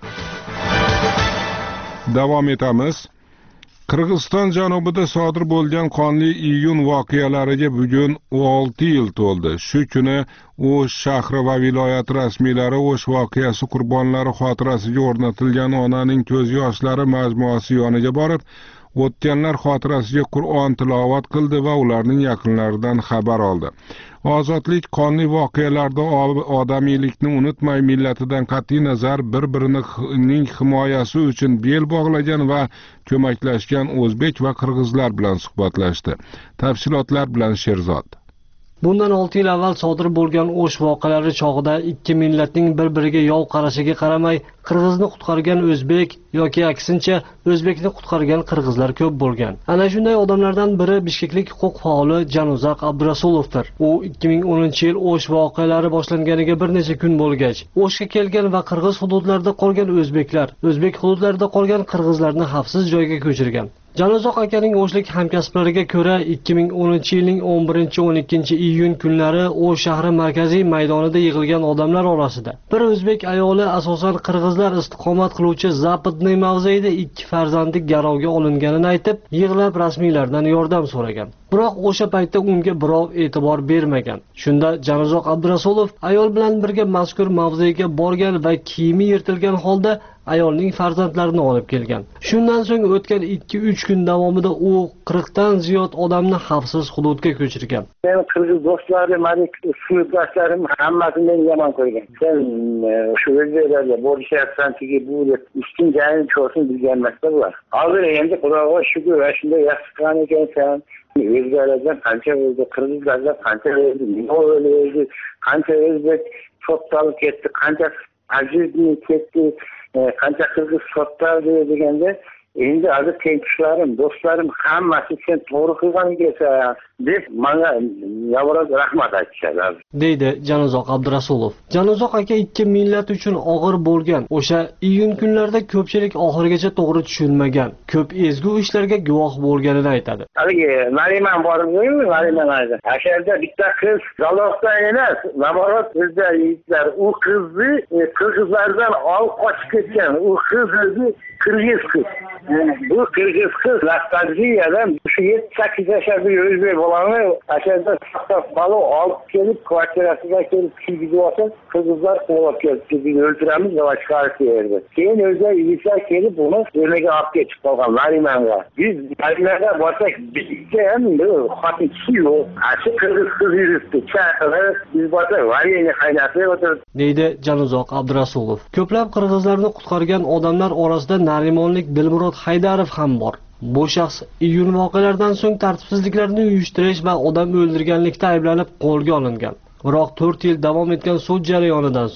Davom etamiz. Qirg'iziston janubida sodir bo'lgan qonli iyun voqealariga bugun 6 yil to'ldi. Shu kuni O'sh shahri va viloyat rasmiylari O'sh voqeasi qurbonlari xotirasiga o'rnatilgan onaning ko'z yoshlari majmuasi yoniga borib, o'tganlar xotirasiga Qur'on tilovat qildi va ularning yaqinlaridan xabar oldi. Ozodlik qonli voqealarda odamiylikni unutmay, millatidan qat'iy nazar bir-birining himoyasi uchun bel bog'lagan va ko'maklashgan o'zbek va qirg'izlar bilan suhbatlashdi. Tafsilotlar bilan Sherzod. Bundan 6 yil avval sodir bo'lgan O'sh voqealari chog'ida ikki millatning bir-biriga yov qarashiga qaramay, qirg'izni qutqargan o'zbek yoki aksincha o'zbekni qutqargan qirg'izlar ko'p bo'lgan. Ana shunday odamlardan biri bishkeklik huquq faoli Januzaq Abdurasulovdir. U 2010-yil O'sh voqealari boshlanganiga bir necha kun bo'lgach, O'shga kelgan va qirg'iz hududlarida qolgan o'zbeklar, o'zbek hududlarida qolgan qirg'izlarni xavfsiz joyga ko'chirgan. Januzoq akaning O'shlik hamkasblariga ko'ra 2010-yilning 11-12 iyun kunlari O'sh shahri markaziy maydonida yig'ilgan odamlar orasida bir o'zbek ayoli asosan qirg'izlar istiqomat qiluvchi Zapodniy mavzeida 2 farzandi garovga olinganini aytib, yig'lab rasmiylardan yordam so'ragan. Biroq o'sha paytda unga birov e'tibor bermagan. Shunda Januzoq Abdurasulov ayol bilan birga mazkur mavzega borgan va kiyimi yirtilgan holda ayolning farzandlarini olib kelgan. Shundan so'ng o'tgan 2-3 kun davomida u 40 dan ziyod odamni xavfsiz hududga ko'chirgan. Men qirg'iz do'stlarim, sinfdoshlarim hammasini yomon qo'ygan. Sen shu yerda bo'lishyapsan-ki, bu ustin joyini ko'rsin bilganmaslar bor. Hozir endi Xudoga shukr, va shunday yaxshi qilgan ekansan. O'zgalardan qancha o'ldi, qirg'izlardan qancha o'ldi, nima o'ldi, qancha o'zbek sottalib ketdi, qancha ajizmi ketdi, qancha qirg'iz sottaldi deganda, endi hozir tengqishlarim, do'stlarim hammasi sen to'g'ri qilgan ekansan deb menga yavroq rahmat aytishadi, deydi Januzoq Abdurasulov. Januzoq aka ikki millat uchun og'ir bo'lgan o'sha iyun kunlarida ko'pchilik oxirigacha to'g'ri tushunmagan, ko'p ezgu ishlarga guvoh bo'lganini aytadi. Haligi Nariman bormi? Nariman aytdi. Asharda bitta qiz Zalofdan emas, namorat bizda yigitlar u qizni qirg'izlardan olib qochib ketgan. U qiz o'zi qirg'iz qiz. Bu qirg'iz qiz nostalgiyadan shu 7-8 yoshli o'zbek bolani asharda balo olib kelib kvartirasiga kelib kiygizib olsa, qirg'izlar quvib keldi. Biz o'ldiramiz va chiqarib berdi. Keyin o'zlari yigitlar kelib uni o'rniga olib ketib qolgan Narimanga. Biz Narimanga borsak, bizga ham xotin kishi yo'q. Ashi qirg'iz qiz yuribdi. Chaqirib biz borsak, variyani qaynatib o'tirdi, deydi Januzoq Abdurasulov. Ko'plab qirg'izlarni qutqargan odamlar orasida Narimonlik Dilmurod Haydarov ham bor. Bu shaxs iyun voqealaridan so'ng tartibsizliklarni uyushtirish va odam o'ldirganlikda ayblanib qo'lga olingan. Biroq 4 yil davom etgan sud jarayonidan so'ng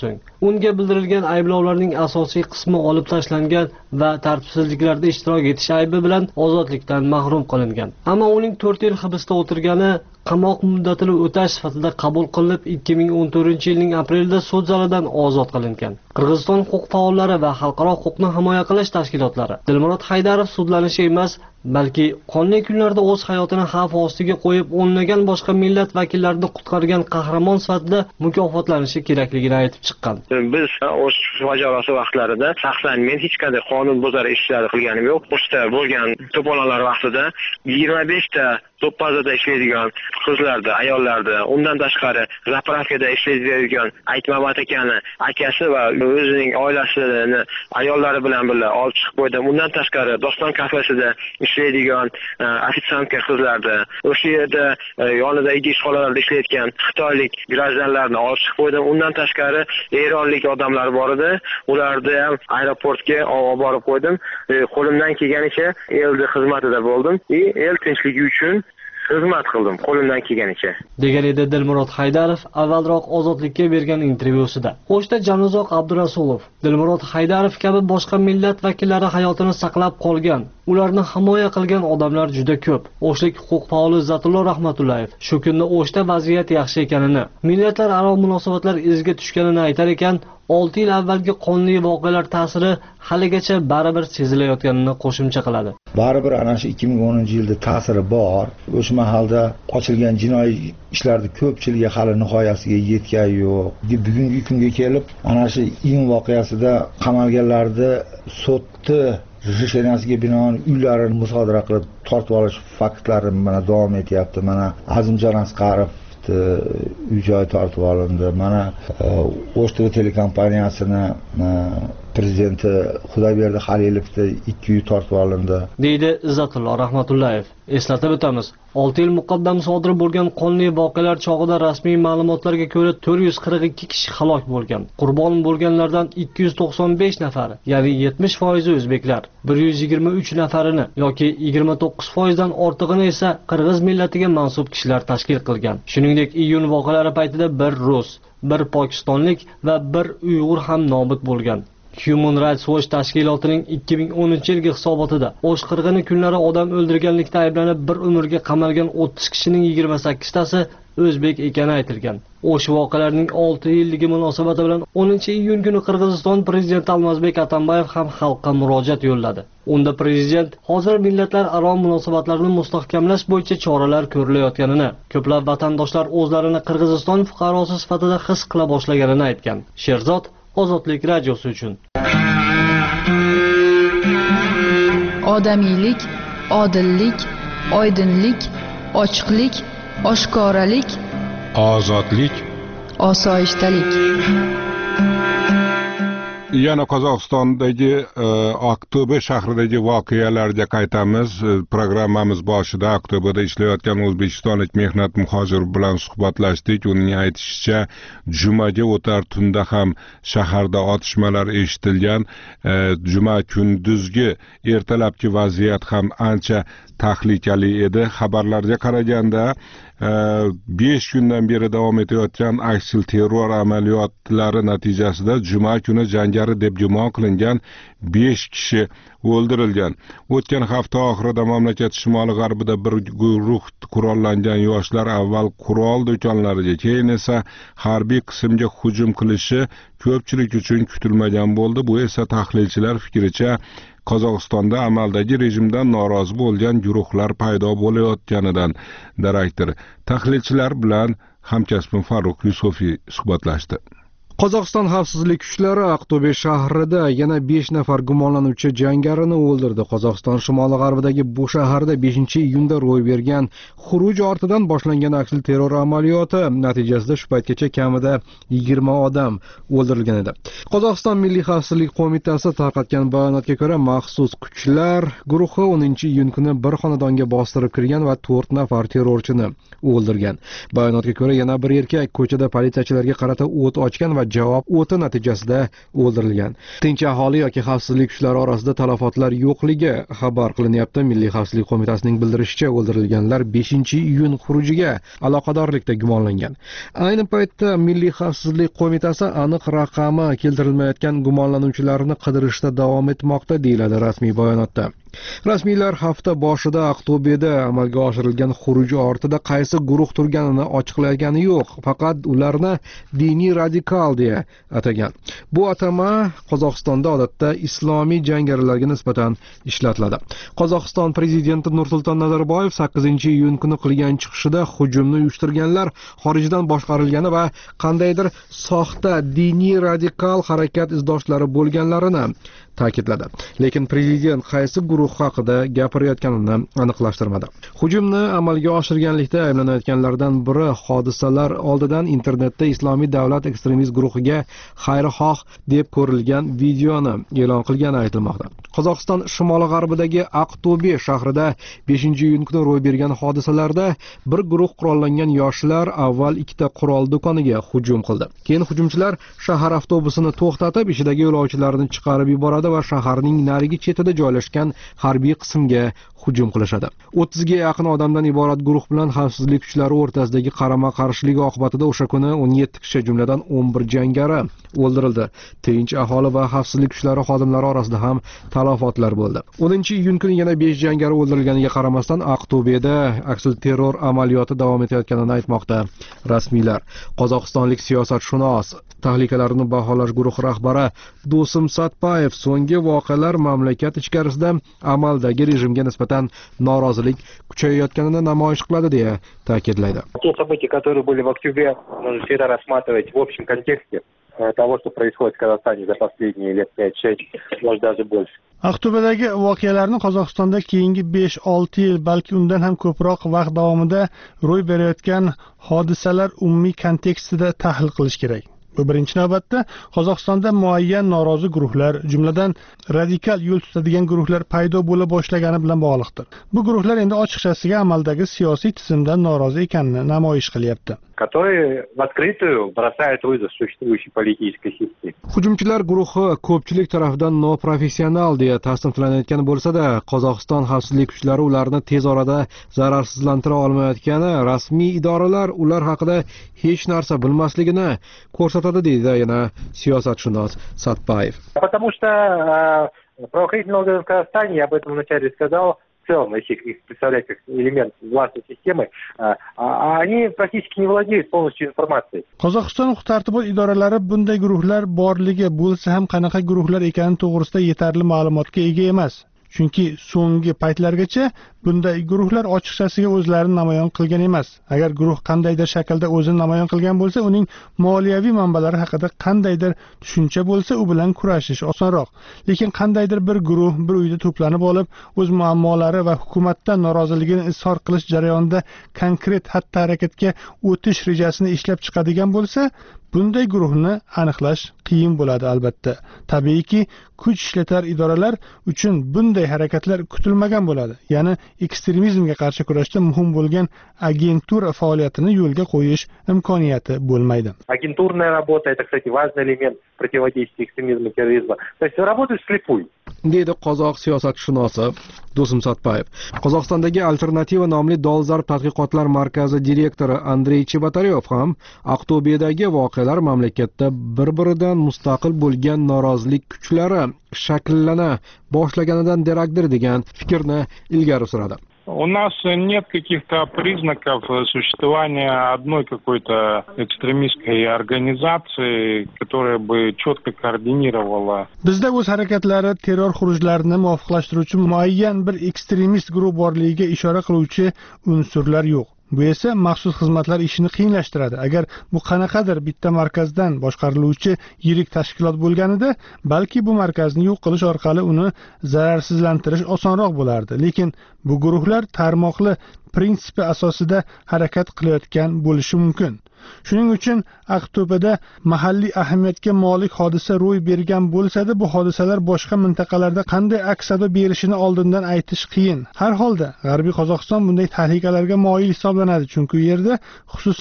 unga bildirilgan ayblovlarning asosiy qismi olib tashlangan va tartibsizliklarda ishtirok etish aybi bilan ozodlikdan mahrum qilingan. Ammo uning 4 yil hibsda o'tirgani qamoq muddatini o'tash sifatida qabul qilinib 2014-yilning aprelida sud zalidan ozod qilingan. Qirg'iziston huquq faollari va xalqaro huquqni himoya qilish tashkilotlari Dilmurod Haydarov sudlanishi emas, balki qonli kunlarda o'z hayotini xavf ostiga qo'yib o'nlagan boshqa millat vakillarini qutqargan qahramon sifatida mukofotlanishi kerakligini aytib chiqqan. Biz o'z mojarosi vaqtlarida shaxsan men hech qanday qonunbuzar ishlar qilganim yo'q. O'shda bo'lgan to'polonlar vaqtida 25 ta to'ppazada ishlaydigan qizlarni, ayollarni, undan tashqari zapravkada ishlaydigan Aytmamat akani akasi va o'zining oilasini ayollari bilan birga olib chiqib qo'ydim. Undan tashqari Doston kafesida ishlaydigan ofitsiantka qizlarni, o'sha yerda yonida idish xonalarda ishlayotgan xitoylik grajdanlarni olib chiqib qo'ydim. Undan tashqari eronlik odamlar bor edi, ularni ham aeroportga olib borib qo'ydim. Qo'limdan kelganicha elni xizmatida bo'ldim. El tinchligi uchun xizmat qildim qo'limdan kelganicha, degan edi Dilmurod Haydarov avvalroq Ozodlikka bergan intervyusida. O'shda Januzoq Abdurasulov, Dilmurod Haydarov kabi boshqa millat vakillari hayotini saqlab qolgan, ularni himoya qilgan odamlar juda ko'p. O'shlik huquq faoli Izzatullo Rahmatullayev shu kunda O'shda vaziyat yaxshi ekanini, millatlararo munosabatlar izga tushganini aytar ekan, 6 yil avvalgi qonli voqealar ta'siri haligacha baribir sezilayotganini qo'shimcha qiladi. Baribir ana shu 2010-yilda ta'siri bor. O'sha mahalda ochilgan jinoiy ishlarning ko'pchiligi hali nihoyasiga yetgani yo'q. Bugungi kunga kelib, ana shu iyun voqeasida qamalganlarni sudni решенияsiga binoan uylarini musodara qilib tortib olish faktlari mana davom etyapti. Mana Azimjon Asqarov uy-joy tortib olindi. Mana O'sh telekompaniyasini prezidenti Xudoyberdi Xalilovda 2 uy tortib olindi, deydi Izzatullo Rahmatullayev. Eslatib o'tamiz, 6 yil muqaddam sodir bo'lgan qonli voqealar chog'ida rasmiy ma'lumotlarga ko'ra 442 kishi halok bo'lgan. Qurbon bo'lganlardan 295 nafari, ya'ni 70% o'zbeklar, 123 nafarini yoki 29% dan ortig'ini esa qirg'iz millatiga mansub kishilar tashkil qilgan. Shuningdek, iyun voqealari paytida bir rus, bir pokistonlik va bir uyg'ur ham nobud bo'lgan. Human Rights Watch tashkilotining 2010-yilgi hisobotida O'sh qirg'ini kunlari odam o'ldirganlikda ayblanib bir umrga qamalgan 30 kishining 28 tasi o'zbek ekani aytilgan. O'sh voqealarining 6 yilligi munosabati bilan 10-iyun kuni Qirg'iziston prezidenti Almazbek Atambayev ham xalqqa murojaat yo'lladi. Unda prezident hozir millatlararo munosabatlarni mustahkamlash bo'yicha choralar ko'rilayotganini, ko'plab vatandoshlar o'zlarini Qirg'iziston fuqarosi sifatida his qila boshlaganini aytgan. Sherzod Ozodlik radiosi uchun. Odamiylik, odillik, oydinlik, ochiqlik, oshkoralik, ozodlik, osoyishtalik. Yana Qozog'istondagi Aqto'be shahridagi voqealarga qaytamiz. Programmamiz boshida Aqto'beda ishlayotgan o'zbekistonlik mehnat muhojiri bilan suhbatlashdik. Uning aytishicha, jumaga o'tar tunda ham shaharda otishmalar eshitilgan. Juma kunduzgi ertalabki vaziyat ham ancha tahlikali edi. Xabarlarga qaraganda 5 kundan beri davom etayotgan aksil terror amaliyotlari natijasida juma kuni jangari deb gumon qilingan 5 kishi o'ldirilgan. O'tgan hafta oxirida mamlakat shimoli-g'arbida bir guruh qurollangan yoshlar avval qurol do'konlariga, keyin esa harbiy qismga hujum qilishi ko'pchilik uchun kutilmagan bo'ldi. Bu esa tahlilchilar fikricha Qozog'istonda amaldagi rejimdan norozi bo'lgan guruhlar paydo bo'layotganidan darakdir. Tahlilchilar bilan hamkasbim Farruh Yusufiy suhbatlashdi. Qozog'iston xavfsizlik kuchlari Aqto'be shahrida yana 5 nafar gumonlanuvchi jangarini o'ldirdi. Qozog'iston shimoli-g'arbidagi bu shaharda 5-iyunda ro'y bergan xuruj ortidan boshlangan aksil terror amaliyoti natijasida shu paytgacha kamida 20 odam o'ldirilgan edi. Qozog'iston Milliy xavfsizlik qo'mitasi tarqatgan bayonotga ko'ra, maxsus kuchlar guruhi 10-iyun kuni bir xonadonga bostirib kirgan va 4 nafar terrorchini o'ldirgan. Bayonotga ko'ra, yana bir erkak ko'chada politsiyachilarga qarata o't ochgan va javob o'ti natijasida o'ldirilgan. Tinch aholi yoki xavfsizlik kuchlari orasida talafotlar yo'qligi xabar qilinyapti. Milliy xavfsizlik qo'mitasining bildirishicha, o'ldirilganlar 5-iyun xurujiga aloqadorlikda gumonlangan. Ayni paytda Milliy xavfsizlik qo'mitasi aniq raqami keltirilmayotgan gumonlanuvchilarni qidirishda davom etmoqda, deyiladi rasmiy bayonotda. Rasmiylar hafta boshida Aqto'beda amalga oshirilgan xuruj ortida qaysi guruh turganini ochiqlagani yo'q, faqat ularni diniy radikal deya atagan. Bu atama Qozog'istonda odatda islomiy jangarilarga nisbatan ishlatiladi. Qozog'iston prezidenti Nursulton Nazarboyev 8-iyun kuni qilgan chiqishida hujumni uyushtirganlar xorijdan boshqarilgani va qandaydir soxta diniy radikal harakat izdoshlari bo'lganlarini ta'kidladi. Lekin prezident qaysi guruh haqida gapirayotganini aniqlashtirmadi. Hujumni amalga oshirganlikda ayblanayotganlardan biri hodisalar oldidan internetda Islomiy davlat ekstremist guruhiga xayrixoh deb ko'rilgan videoni e'lon qilgani aytilmoqda. Qozog'iston shimoli-g'arbidagi Aqto'be shahrida 5-iyun kuni ro'y bergan hodisalarda bir guruh qurollangan yoshlar avval ikkita qurol do'koniga hujum qildi. Keyin hujumchilar shahar avtobusini to'xtatib, ichidagi yo'lovchilarni chiqarib yuboradi va shaharning narigi chetida joylashgan harbiy qismga hujum qilishadi. 30 ga yaqin odamdan iborat guruh bilan xavfsizlik kuchlari o'rtasidagi qarama-qarshilik oqibatida o'sha kuni 17 kishi, jumladan 11 jangari o'ldirildi. Tinch aholi va xavfsizlik kuchlari xodimlari orasida ham talafotlar bo'ldi. 10-iyun kuni yana 5 jangari o'ldirilganiga qaramasdan Aqto'beda aksilterror amaliyoti davom etayotganini aytmoqda rasmiylar. Qozog'istonlik siyosatshunos, tahlikalarni baholash guruhi rahbari Do'sim Satpayev so'nggi voqealar mamlakat ichkarisida amaldagi rejimga nisbatan norozilik kuchayayotganini namoyish qiladi deya ta'kidlaydi. Те события, которые были в октябре, нужно всегда рассматривать в общем контексте того, что происходит в Казахстане за последние лет 5-6, может даже больше. Aqto'bedagi voqealarni Qozog'istonda keyingi 5-6 yil, balki undan ham ko'proq vaqt davomida ro'y berayotgan hodisalar umumiy kontekstida tahlil qilish kerak. Bu birinchi navbatda Qozog'istonda muayyan norozi guruhlar, jumladan radikal yo'l tutadigan guruhlar paydo bo'la boshlagani bilan bog'liqdir. Bu guruhlar endi ochiqchasiga amaldagi siyosiy tizimdan norozi ekanini namoyish qilyapti. Которые в открытую бросают вызов существующей политической системе. Hujumchilar guruhi ko'pchilik tomonidan noprofessional deya tasniflanayotgan bo'lsa-da, Qozog'iston xavfsizlik kuchlari ularni tez orada zararsizlantira olmayotgani, rasmiy idoralar ular haqida hech narsa bilmasligini ko'rsatadi, deydi yana siyosatshunos Satpayev. Потому что правоохранительные органы в Казахстане, я об этом вначале сказал, в целом, если их представлять как элемент властной системы, они практически не владеют полностью информацией. Qozog'iston huquq-tartibot idoralari bunday guruhlar borligi bo'lsa ham qanaqa guruhlar ekani to'g'risida yetarli ma'lumotga ega emas. Chunki so'nggi paytlargacha bunday guruhlar ochiqchasiga o'zlarini namoyon qilgan emas. Agar guruh qandaydir shaklda o'zini namoyon qilgan bo'lsa, uning moliyaviy manbalari haqida qandaydir tushuncha bo'lsa, u bilan kurashish osonroq. Lekin qandaydir bir guruh bir uyda to'planib olib, o'z muammolari va hukumatdan noroziligini izhor qilish jarayonida konkret xatti-harakatga o'tish rejasini ishlab chiqadigan bo'lsa, bunday guruhni aniqlash qiyin bo'ladi albatta. Tabiiyki, kuch ishlatar idoralar uchun bunday harakatlar kutilmagan bo'ladi. Ya'ni ekstremizmga qarshi kurashda muhim bo'lgan agentura faoliyatini yo'lga qo'yish imkoniyati bo'lmaydi. Агентурная работа — это, кстати, важный элемент противодействия экстремизму и терроризма. То есть работают вслепую. Deydi qozoq siyosatshunosi Do'sim Satpayev. Qozog'istondagi Alternativa nomli dolzarb tadqiqotlar markazi direktori Andrey Chebotaryov ham Aqto'bedagi voqealar mamlakatda bir-biridan mustaqil bo'lgan norozilik kuchlari shakllana boshlaganidan derakdir degan fikrni ilgari suradi. У нас нет каких-то признаков существования одной какой-то экстремистской организации, которая бы четко координировала. Bizda o'z harakatlari, terror xurujlarini muvofiqlashtiruvchi muayyan bir ekstremist guruh borligiga ishora qiluvchi unsurlar yo'q. Bu esa maxsus xizmatlar ishini qiyinlashtiradi. Agar bu qanaqadir bitta markazdan boshqariluvchi yirik tashkilot bo'lganida, balki bu markazni yo'q qilish orqali uni zararsizlantirish osonroq bo'lardi. Lekin bu guruhlar tarmoqli prinsipi asosida harakat qilayotgan bo'lishi mumkin. Shuning uchun Aqto'beda mahalliy ahamiyatga molik hodisa ro'y bergan bo'lsa-da, bu hodisalar boshqa mintaqalarda qanday aks sado berishini oldindan aytish qiyin. Har holda G'arbiy Qozog'iston bunday tahlikalarga moyil hisoblanadi, chunki u yerda xususan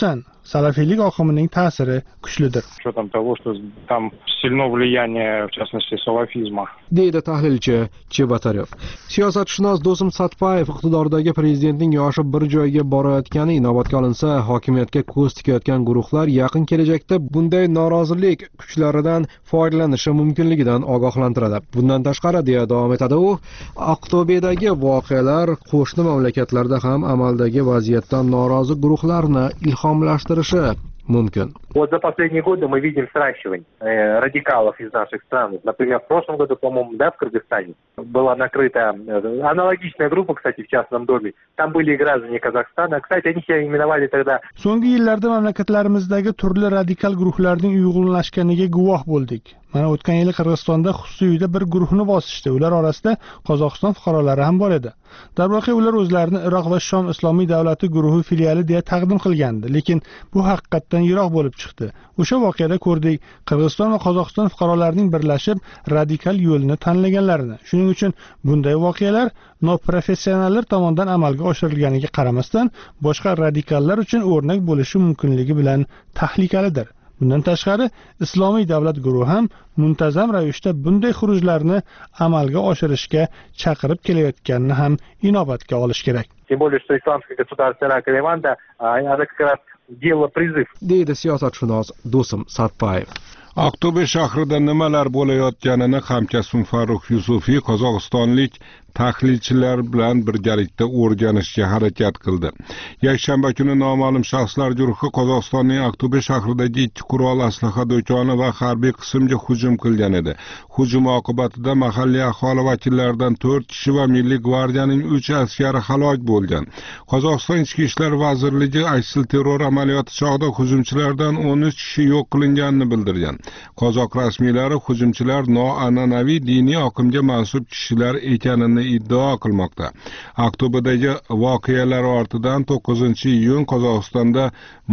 salafiylik oqimining ta'siri kuchlidir. С учетом того, что там сильно влияние, в частности, салафизма. deydi tahlilchi Chebotarev. Siyosatshunos Do'sim Satpayev iqtidordagi prezidentning yoshi bir joyga borayotgani inobatga olinsa, hokimiyatga ko'z tikayotgan guruhlar yaqin kelajakda bunday norozilik kuchlaridan foydalanishi mumkinligidan ogohlantiradi. Bundan tashqari, deya davom etadi u, Aqto'bedagi voqealar qo'shni mamlakatlarda ham amaldagi vaziyatdan norozi guruhlarni ilhomlashtirishi mumkin. Вот за последние годы мы видим сращивание радикалов из наших стран. Например, в прошлом году, по-моему, да, в Кыргызстане была накрыта аналогичная группа, кстати, в частном доме. Там были и граждане Казахстана. Кстати, они себя именовали тогда. So'nggi yillarda mamlakatlarimizdagi turli radikal guruhlarning uyg'unlashganiga guvoh bo'ldik. Mana o'tgan yili Qirg'izistonda xususiy uyda bir guruhni bosishdi. Ular orasida Qozog'iston fuqarolari ham bor edi. Darvoqe ular o'zlarini Iroq va Shom Islomiy davlati guruhi filiali deya taqdim qilgandi, lekin bu haqiqatdan yiroq bo'lib chiqdi. O'sha voqeada ko'rdik, Qirg'iziston va Qozog'iston fuqarolarining birlashib radikal yo'lni tanlaganlarini. Shuning uchun bunday voqealar noprofessionallar tomonidan amalga oshirilganiga qaramasdan, boshqa radikallar uchun o'rnak bo'lishi mumkinligi bilan tahlikalidir. Bundan tashqari, Islomiy davlat guruhi ham muntazam ravishda bunday xurujlarni amalga oshirishga chaqirib kelayotganini ham inobatga olish kerak. Тем более, что исламское государство Ирака и Леванта, она как раз делала призыв. deydi siyosatshunos Do'sim Satpayev. Aqto'be shahrida nimalar bo'layotganini hamkasbim Farruh Yusufiy qozog'istonlik tahlilchilar bilan birgalikda o'rganishga harakat qildi. Yakshanba kuni noma'lum shaxslar guruhi Qozog'istonning Aqto'be shahridagi 2 qurol aslaha do'koni va harbiy qismga hujum qilgan edi. Hujum oqibatida mahalliy aholi vakillaridan 4 kishi va Milliy gvardiyaning 3 askari halok bo'lgan. Qozog'iston Ichki ishlar vazirligi ISIL terror amaliyoti chog'ida hujumchilardan 13 kishi yo'q qilinganini bildirgan. Qozoq rasmiylari hujumchilar noan'anaviy diniy oqimga mansub kishilar ekanini iddao qilmoqda. Aqto'bedagi voqealar ortidan 9-iyun Qozog'istonda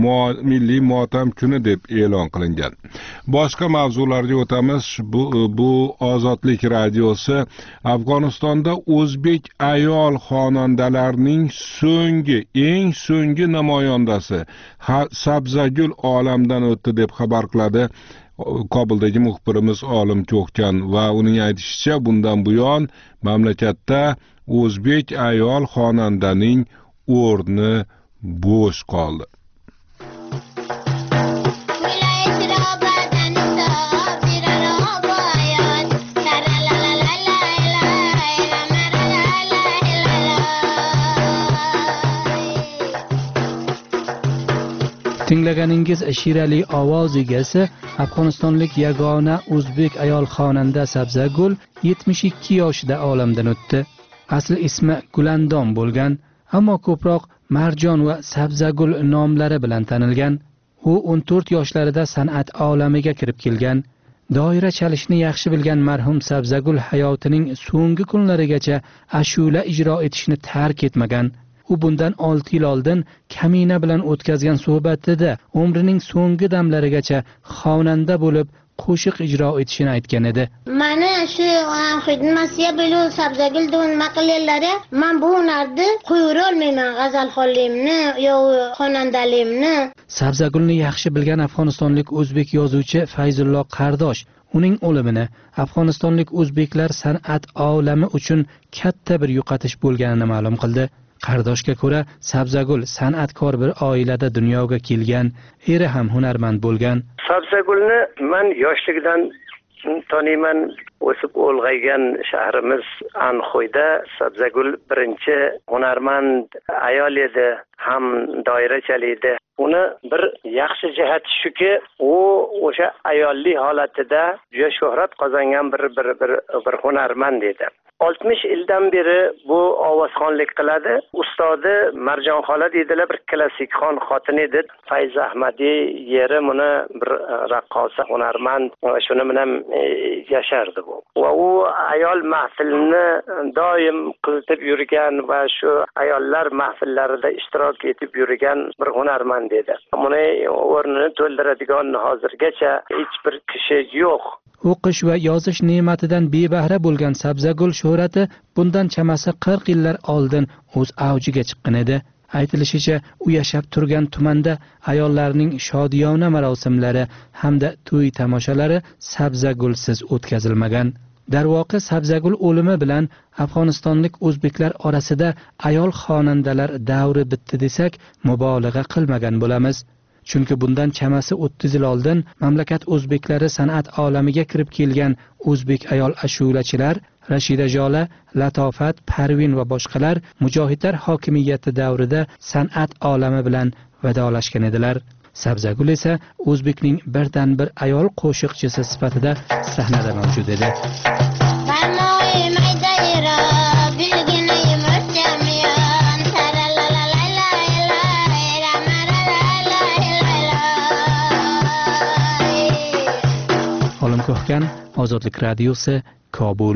milliy motam kuni deb e'lon qilingan. Boshqa mavzularga o'tamiz. Bu Ozodlik radiosi Afg'onistonda o'zbek ayol xonandalarining eng so'nggi namoyandasi Sabzagul olamdan o'tdi deb xabar qiladi Kobuldagi muxbirimiz Olim Ko'kkan va uning aytishicha, bundan buyon mamlakatda o'zbek ayol xonandaning o'rni bo'sh qoldi. Tinglaganingiz shirali ovoz egasi Afg'onistonlik yagona o'zbek ayol xonanda Sabzagul 72 yoshida olamdan o'tdi. Asl ismi Gulandom bo'lgan, ammo ko'proq Marjon va Sabzagul nomlari bilan tanilgan. U 14 yoshlarida san'at olamiga kirib kelgan. Doira chalishni yaxshi bilgan marhum Sabzagul hayotining so'nggi kunlarigacha ashula ijro etishni tark etmagan. U bundan 6 yil oldin Kamina bilan o'tkazgan suhbatida umrining so'nggi damlarigacha xonanda bo'lib qo'shiq ijro etishini aytgan edi. Mana shu xizmatga bo'lib Sabzagul nima qilinlari, men bu hunarni qo'yira olmayman, g'azalxonligimni yo xonandaligimni. Sabzagulni yaxshi bilgan afg'onistonlik o'zbek yozuvchi Fayzullo Qardosh uning o'limini afg'onistonlik o'zbeklar san'at olami uchun katta bir yo'qotish bo'lganini ma'lum qildi. Qardoshga ko'ra, Sabzagul san'atkor bir oilada dunyoga kelgan, eri ham hunarmand bo'lgan. Sabzagulni men yoshligidan taniyman. O'sib ulg'aygan shahrimiz Anxoyda Sabzagul birinchi hunarmand ayol edi, ham doira chalaydi. Uni bir yaxshi jihati shuki, u o'sha ayollik holatida juda shuhrat qozongan bir hunarmand edi. 60 yildan beri bu ovozxonlik qiladi. Ustodi Marjon xola deydilar, bir klassik xon xotin edi. Fayz Ahmadiy yeri buni bir raqqosa hunarmand va shuni bilan yashardi bu. Va u ayol mahfilini doim qilib yurgan va shu ayollar mahfillarida ishtirok etib yurgan bir hunarmand edi. Buni o'rnini to'ldiradigan hozirgacha hech bir kishi yo'q. O'qish va yozish ne'matidan bebahra bo'lgan Sabzagul shuhrati bundan chamasi 40 yillar oldin o'z avjiga chiqqan edi. Aytilishicha, u yashab turgan tumanda ayollarning shodiyona marosimlari hamda to'y tomoshalari sabzagulsiz o'tkazilmagan. Darvoqe, Sabzagul o'limi bilan Afg'onistonlik o'zbeklar orasida ayol xonandalar davri bitdi desak, mubolag'a qilmagan bo'lamiz. Chunki bundan chamasi 30 yil oldin mamlakat o'zbeklari san'at olamiga kirib kelgan o'zbek ayol ashulachilar Rashida Jola, Latofat, Parvin va boshqalar mujohidlar hokimiyati davrida san'at olami bilan vidolashgan edilar. Sabzagul esa o'zbekning birdan bir ayol qo'shiqchisi sifatida sahnada mavjud edi. Olim Ko'hkan, Ozodlik radiosi, Kobul.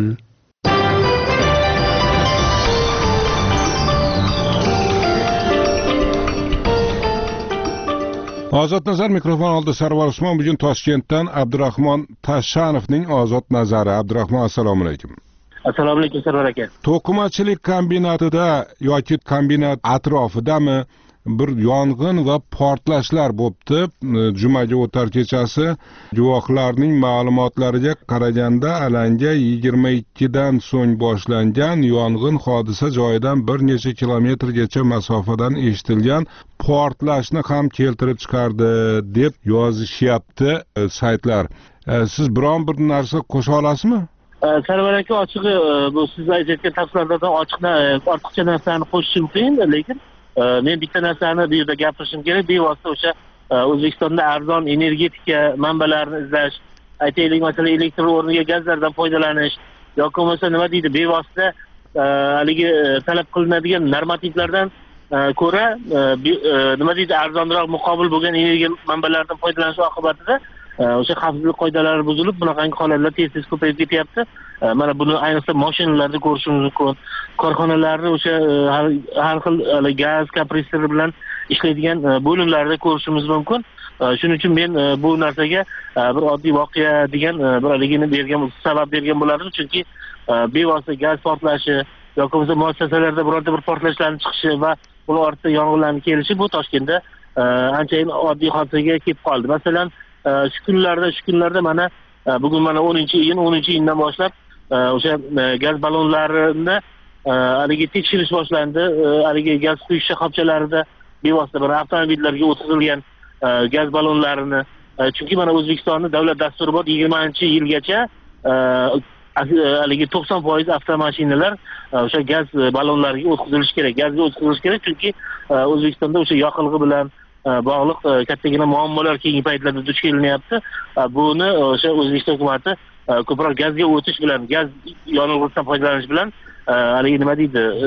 Ozod nazar mikrofon oldi. Sarvar Usmon bugun Toshkentdan Abdurahmon Tashanovning Ozod nazari. Abdurahmon, assalomu alaykum. Assalomu alaykum Sarvar aka. To'qimachilik kombinatida yoki kombinat atrofidami bir yong'in va portlashlar bo'libdi. Jumaga o'tar kechasi guvohlarning ma'lumotlariga qaraganda alanga 22 dan so'ng boshlangan yong'in hodisa joyidan bir necha kilometrgacha masofadan eshitilgan portlashni ham keltirib chiqardi deb yozishyapti saytlar. Siz biron bir narsa qo'sha olasizmi? Sarvar aka, ochig'i bu siz aytayotgan tafsilotlardan ortiqcha narsani qo'shishim qiyin, lekin men bitta narsani bu yerda gapirishim kerak. Bevosita o'sha O'zbekistonda arzon energetika manbalarini izlash, aytaylik masalan elektr o'rniga gazlardan foydalanish yoki bo'lmasa nima deydi, bevosita haligi talab qilinadigan normativlardan ko'ra nima deydi, arzonroq muqobil bo'lgan energiya manbalaridan foydalanish oqibatida o'sha xavfsizlik qoidalari buzilib bunaqangi holatlar tez ko'payib ketyapti. Mana buni ayniqsa mashinalarda ko'rishimiz mumkin. Korxonalarni o'sha har xil gaz kompressori bilan ishlaydigan bo'limlarda ko'rishimiz mumkin. Shuning uchun men bu narsaga bir oddiy voqea degan bir haligini sabab bergan bo'lardim, chunki bevosita gaz portlashi yoki bo'lmasa muassasalarda bironta bir portlashlarning chiqishi va ular ortida yong'inlarning kelishi bu Toshkentda anchayin oddiy hodisaga kelib qoldi. Masalan, shu kunlarda mana bugun mana 10-iyundan boshlab o'sha gaz ballonlarini haligi tekshirish boshlandi. Haligi gaz quyish shoxobchalarida bevosita bir avtomobillarga o'tkazilgan gaz ballonlarini, chunki mana O'zbekistonning davlat dasturi bor, 20-yilgacha haligi 90% avtomashinalar o'sha gaz ballonlariga o'tkazilishi kerak. Gazga o'tkazilishi kerak, chunki O'zbekistonda o'sha yoqilg'i bilan bog'liq kattagina muammolar keyingi paytlarda duch kelinyapti. Buni o'sha O'zbekiston hukumati ko'proq gazga o'tish bilan, gaz yonilg'isidan foydalanish bilan haligi nima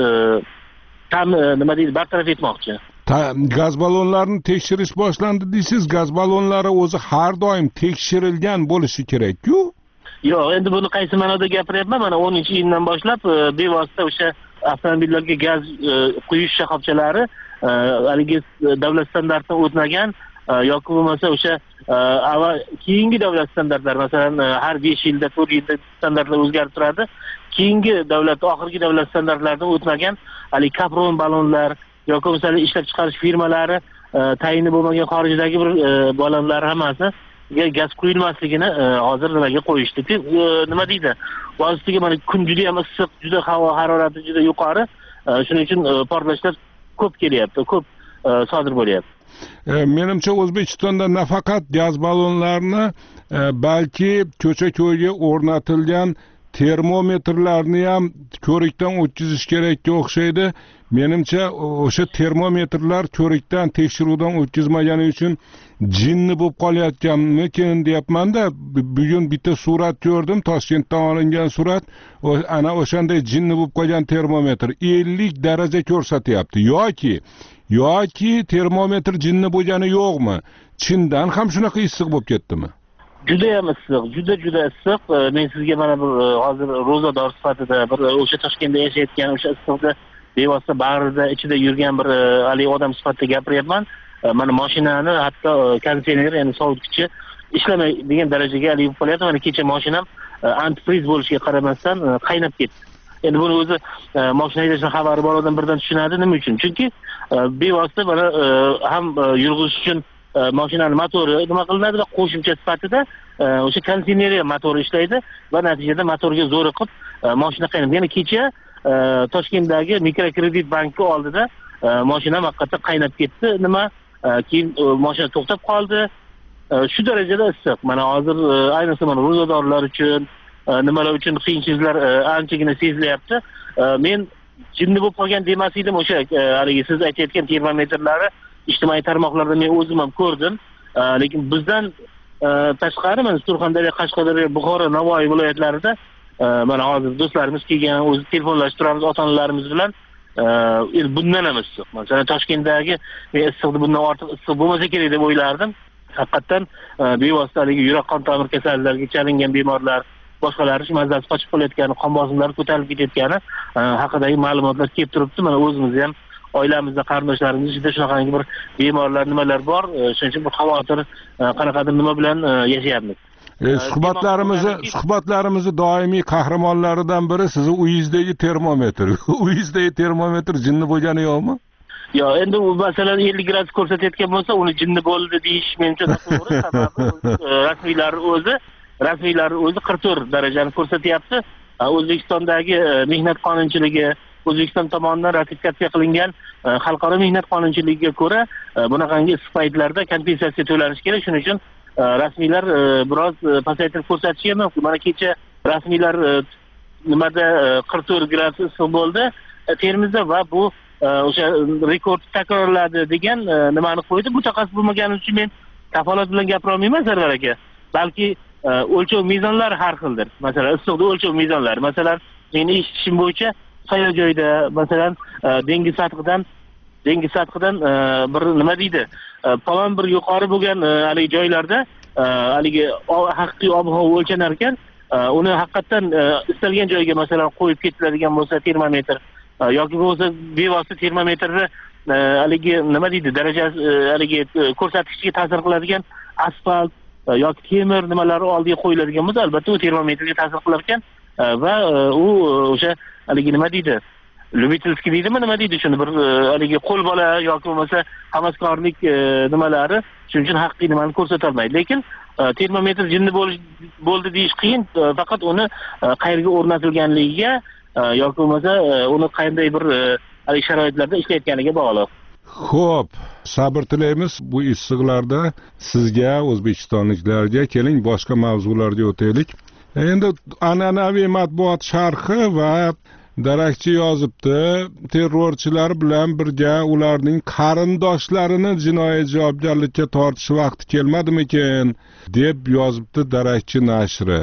deydi, bartaraf etmoqchi. Gaz ballonlarini tekshirish boshlandi deysiz. Gaz ballonlari o'zi har doim tekshirilgan bo'lishi kerak-ku? Yo'q, endi buni qaysi ma'noda gapiryapman? Mana 10-iyundan boshlab bevosita o'sha avtomobillarga gaz quyish shoxobchalari haligi davlat standartidan o'tmagan yoki bo'lmasa o'sha keyingi davlat standartlari, masalan har 5 yilda 4 yilda standartlar o'zgarib turadi. Keyingi oxirgi davlat standartlaridan o'tmagan haligi kapron ballonlar yoki bo'lmasa ishlab chiqarish firmalari tayini bo'lmagan xorijdagi bir ballonlar hammasi gaz quyilmasligini hozir nimaga qo'yishdi? Nima deydi? Vositaga mana kun juda ham issiq, juda havo harorati juda yuqori. Shuning uchun portlashlar ko'p kelyapti, ko'p sodir bo'lyapti. Menimcha O'zbekistonda nafaqat gaz ballonlarini, balki ko'cha-ko'yga o'rnatilgan termometrlarni ham ko'rikdan o'tkazish kerakga o'xshaydi. Menimcha o'sha termometrlar ko'rikdan, tekshiruvdan o'tkazmagani uchun jinni bo'lib qolayotganmikin deyapman-da. Bugun bitta surat ko'rdim, Toshkentdan olingan surat. Ana o'shanday jinni bo'lib qolgan termometr 50 daraja ko'rsatyapti. Yoki termometr jinni bo'lgani yo'qmi? Chindan ham shunaqa issiq bo'lib ketdimi? Juda ham issiq, juda issiq. Men sizga mana bu hozir ro'zador sifatida bir o'sha Toshkentda yashayotgan, o'sha issiqda bevosita bag'rida ichida yurgan bir haligi odam sifatida gapiryapman. Mana mashinani hatto konditsioner, ya'ni sovutgichi ishlamaydigan darajaga haligi bo'lib qolyapti. Mana kecha mashinam antifriz bo'lishiga qaramasdan qaynab ketdi. endi buni o'zi mashina haydashdan xabari bor odam birdan tushunadi. Nima uchun? Chunki bevosita mana ham yurg'ish uchun mashinani motori nima qilinadi va qo'shimcha sifatida o'sha konditsioneriya motori ishlaydi va natijada motorga zo'riqib mashina qaynaydi. Yana kecha Toshkentdagi mikrokredit banki oldida mashina haqiqatdan qaynab ketdi. Keyin mashina to'xtab qoldi. Shu darajada issiq. Mana hozir ayniqsa mana ro'zadorlar uchun nimalar uchun qiyinchiliklar anchagina sezilyapti. Men jinni bo'lib qolgan demas edim, o'sha haligi siz aytayotgan termometrlarni ijtimoiy tarmoqlarda men o'zim ham ko'rdim. Lekin bizdan tashqari mana Surxondaryo, Qashqadaryo, Buxoro, Navoiy viloyatlarida mana hozir do'stlarimiz kelgan, o'zi telefonlashib turamiz ota-onalarimiz bilan. Bundan ham issiq. Masalan, Toshkentdagi men issiqni bundan ortiq issiq bo'lmasa kerak deb o'ylardim. Haqiqatan bevositalik yurak qon tomir kasallariga chalingan bemorlar, boshqalar mazasi qochib qolayotgani, qon bosimlari ko'tarilib ketayotgani haqidagi ma'lumotlar kelib turibdi. Mana o'zimizda ham oilamizda qarindoshlarimiz ichida shunaqangi bir bemorlar nimalar bor. Shuning uchun bir xavotir qanaqadir nima bilan yashayapmiz. Suhbatlarimizni doimiy qahramonlaridan biri sizni uyingizdagi termometr. Uyingizdagi termometr jinni bo'lgani yo'qmi? Yo'q, endi u masalan 50 gradus ko'rsatayotgan bo'lsa, uni jinni bo'ldi deyish menimcha to'g'ri. Sababi rasmiylar o'zi 44 darajani ko'rsatyapti. O'zbekistondagi mehnat qonunchiligi, O'zbekiston tomonidan ratifikatsiya qilingan xalqaro mehnat qonunchiligiga ko'ra bunaqangi issiq paytlarda kompensatsiya to'lanishi kerak. Shuning uchun rasmiylar biroz pasaytirib ko'rsatishi mumkin. Mana kecha rasmiylar nimada 44 gradus issiq bo'ldi Termizda va bu o'sha rekord takrorladi degan nimani qo'ydi. Mutaxassis bo'lmaganim uchun men kafolat bilan gapira olmayman, Sarvar aka. Balki o'lchov mezonlari har xildir. Masalan, issiqda o'lchov mezonlari. Masalan, meni eshitishim bo'yicha soya joyda, masalan, dengiz sathidan bir nima deydi, falon bir yuqori bo'lgan haligi joylarda haligi haqiqiy ob-havo o'lchanar ekan, uni haqiqatan istalgan joyga masalan qo'yib ketiladigan bo'lsa termometr yoki bo'lsa bevosita termometrni haligi nima deydi, darajasi haligi ko'rsatkichiga ta'sir qiladigan asfalt yoki temir nimalari oldiga qo'yiladigan bo'lsa, albatta u termometrga ta'sir qilar ekan va u o'sha haligi nima deydi, Любительский deydimi, nima deydi, shuni bir haligi qo'l bola yoki bo'lmasa havaskorlik nimalari shuning uchun haqiqiy nimani ko'rsata olmaydi. Lekin termometr jinni bo'ldi deyish qiyin, faqat uni qayerga o'rnatilganligiga yoki bo'lmasa uni qanday bir haligi sharoitlarda ishlayotganiga bog'liq. Xo'p, sabr tilaymiz bu issiqlarda sizga, o'zbekistonliklarga. Keling boshqa mavzularga o'taylik. Endi an'anaviy matbuot sharhi va darakchi yozibdi, terrorchilar bilan birga ularning qarindoshlarini jinoiy javobgarlikka tortish vaqti kelmadimikin deb yozibdi darakchi nashri.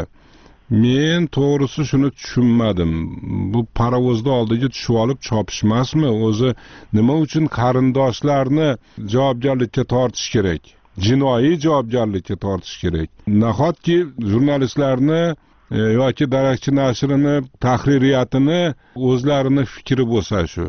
Men to'g'risi shuni tushunmadim. Bu parovozni oldiga tushib olib chopishmasmi? O'zi nima uchun qarindoshlarni javobgarlikka tortish kerak? Jinoiy javobgarlikka tortish kerak. Nahotki jurnalistlarni yoki darakchi nashrini tahririyatini o'zlarini fikri bo'lsa shu.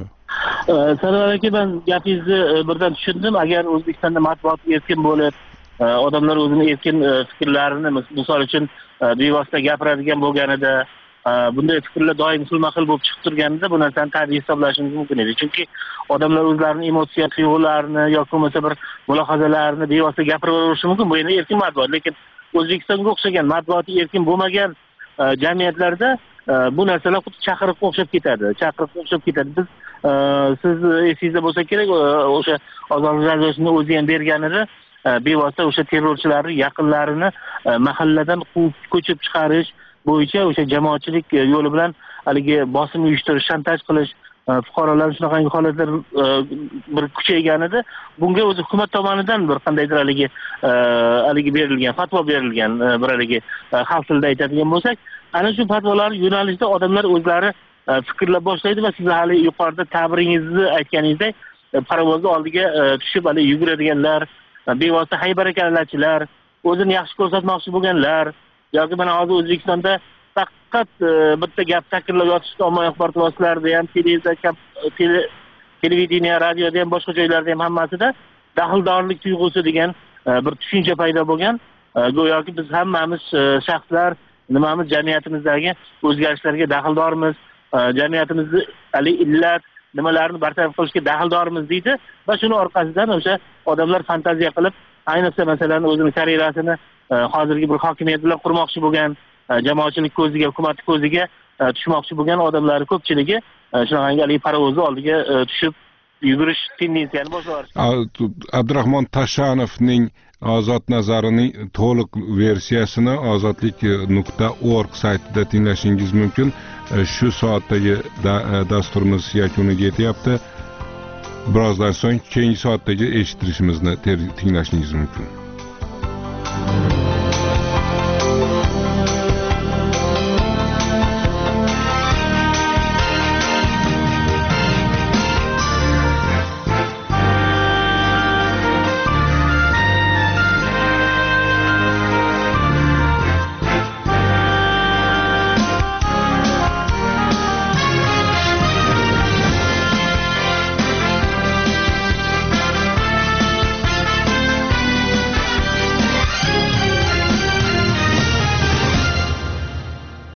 Sarvar aka, men gapingizni birdan tushundim. Agar O'zbekistonda matbuot erkin bo'lib, odamlar o'zini erkin fikrlarini, misol uchun bevosita gapiradigan bo'lganida, bunday fikrlar doim xilma-xil bo'lib chiqib turganida bu narsani tabiiy hisoblashimiz mumkin edi. Chunki odamlar o'zlarining emotsiya tuyg'ularini yoki bo'lmasa bir mulohazalarini bevosita gapiraverilishi mumkin. Bu endi erkin matbuot. Lekin O'zbekistonga o'xshagan matbuoti erkin bo'lmagan jamiyatlarda bu narsalar xuddi chaqiriqqa o'xshab ketadi. Biz siz esingizda bo'lsa kerak, o'sha Ozodlik radiosidagi o'zi ham berganida bevosita o'sha terrorchilarni yaqinlarini mahalladan ko'chib chiqarish bo'yicha o'sha jamoatchilik yo'li bilan haligi bosim uyushtirish, shantaj qilish, fuqarolar shunaqangi holatlar bir kuchayganida bunga o'zi hukumat tomonidan bir qandaydir haligi berilgan, fatvo berilgan, bir haligi xalq tilida aytadigan bo'lsak, ana shu fatvolar yo'nalishida odamlar o'zlari fikrlab boshlaydi va siz hali yuqorida ta'biringizni aytganingizdek parovozni oldiga tushib hali yuguradiganlar, bevosita haybarakallachilar, o'zini yaxshi ko'rsatmoqchi bo'lganlar yoki mana hozir O'zbekistonda faqat bitta gap takrorlab yotishda ommaviy axborot vositalarida ham, televideniya, radioda ham, boshqa joylarda ham hammasida daxldorlik tuyg'usi degan bir tushuncha paydo bo'lgan. Go'yoki biz hammamiz shaxslar nimamiz jamiyatimizdagi o'zgarishlarga daxldormiz, jamiyatimizni haligi illat nimalarni bartaraf qilishga daxldormiz deydi va shuni orqasidan o'sha odamlar fantaziya qilib, ayniqsa masalan o'zini karyerasini hozirgi bir hokimiyat bilan qurmoqchi bo'lgan, jamoatchilik ko'ziga, hukumat ko'ziga tushmoqchi bo'lgan odamlar ko'pchiligi shunaqangi parovozni oldiga tushib yugurish tendensiyani boshlab Abdurahmon Tashanovning Ozod nazarining to'liq versiyasini ozodlik.org saytida tinglashingiz mumkin. Shu soatdagi dasturimiz yakuniga yetyapti. Birozdan so'ng keyingi soatdagi eshittirishimizni tinglashingiz mumkin.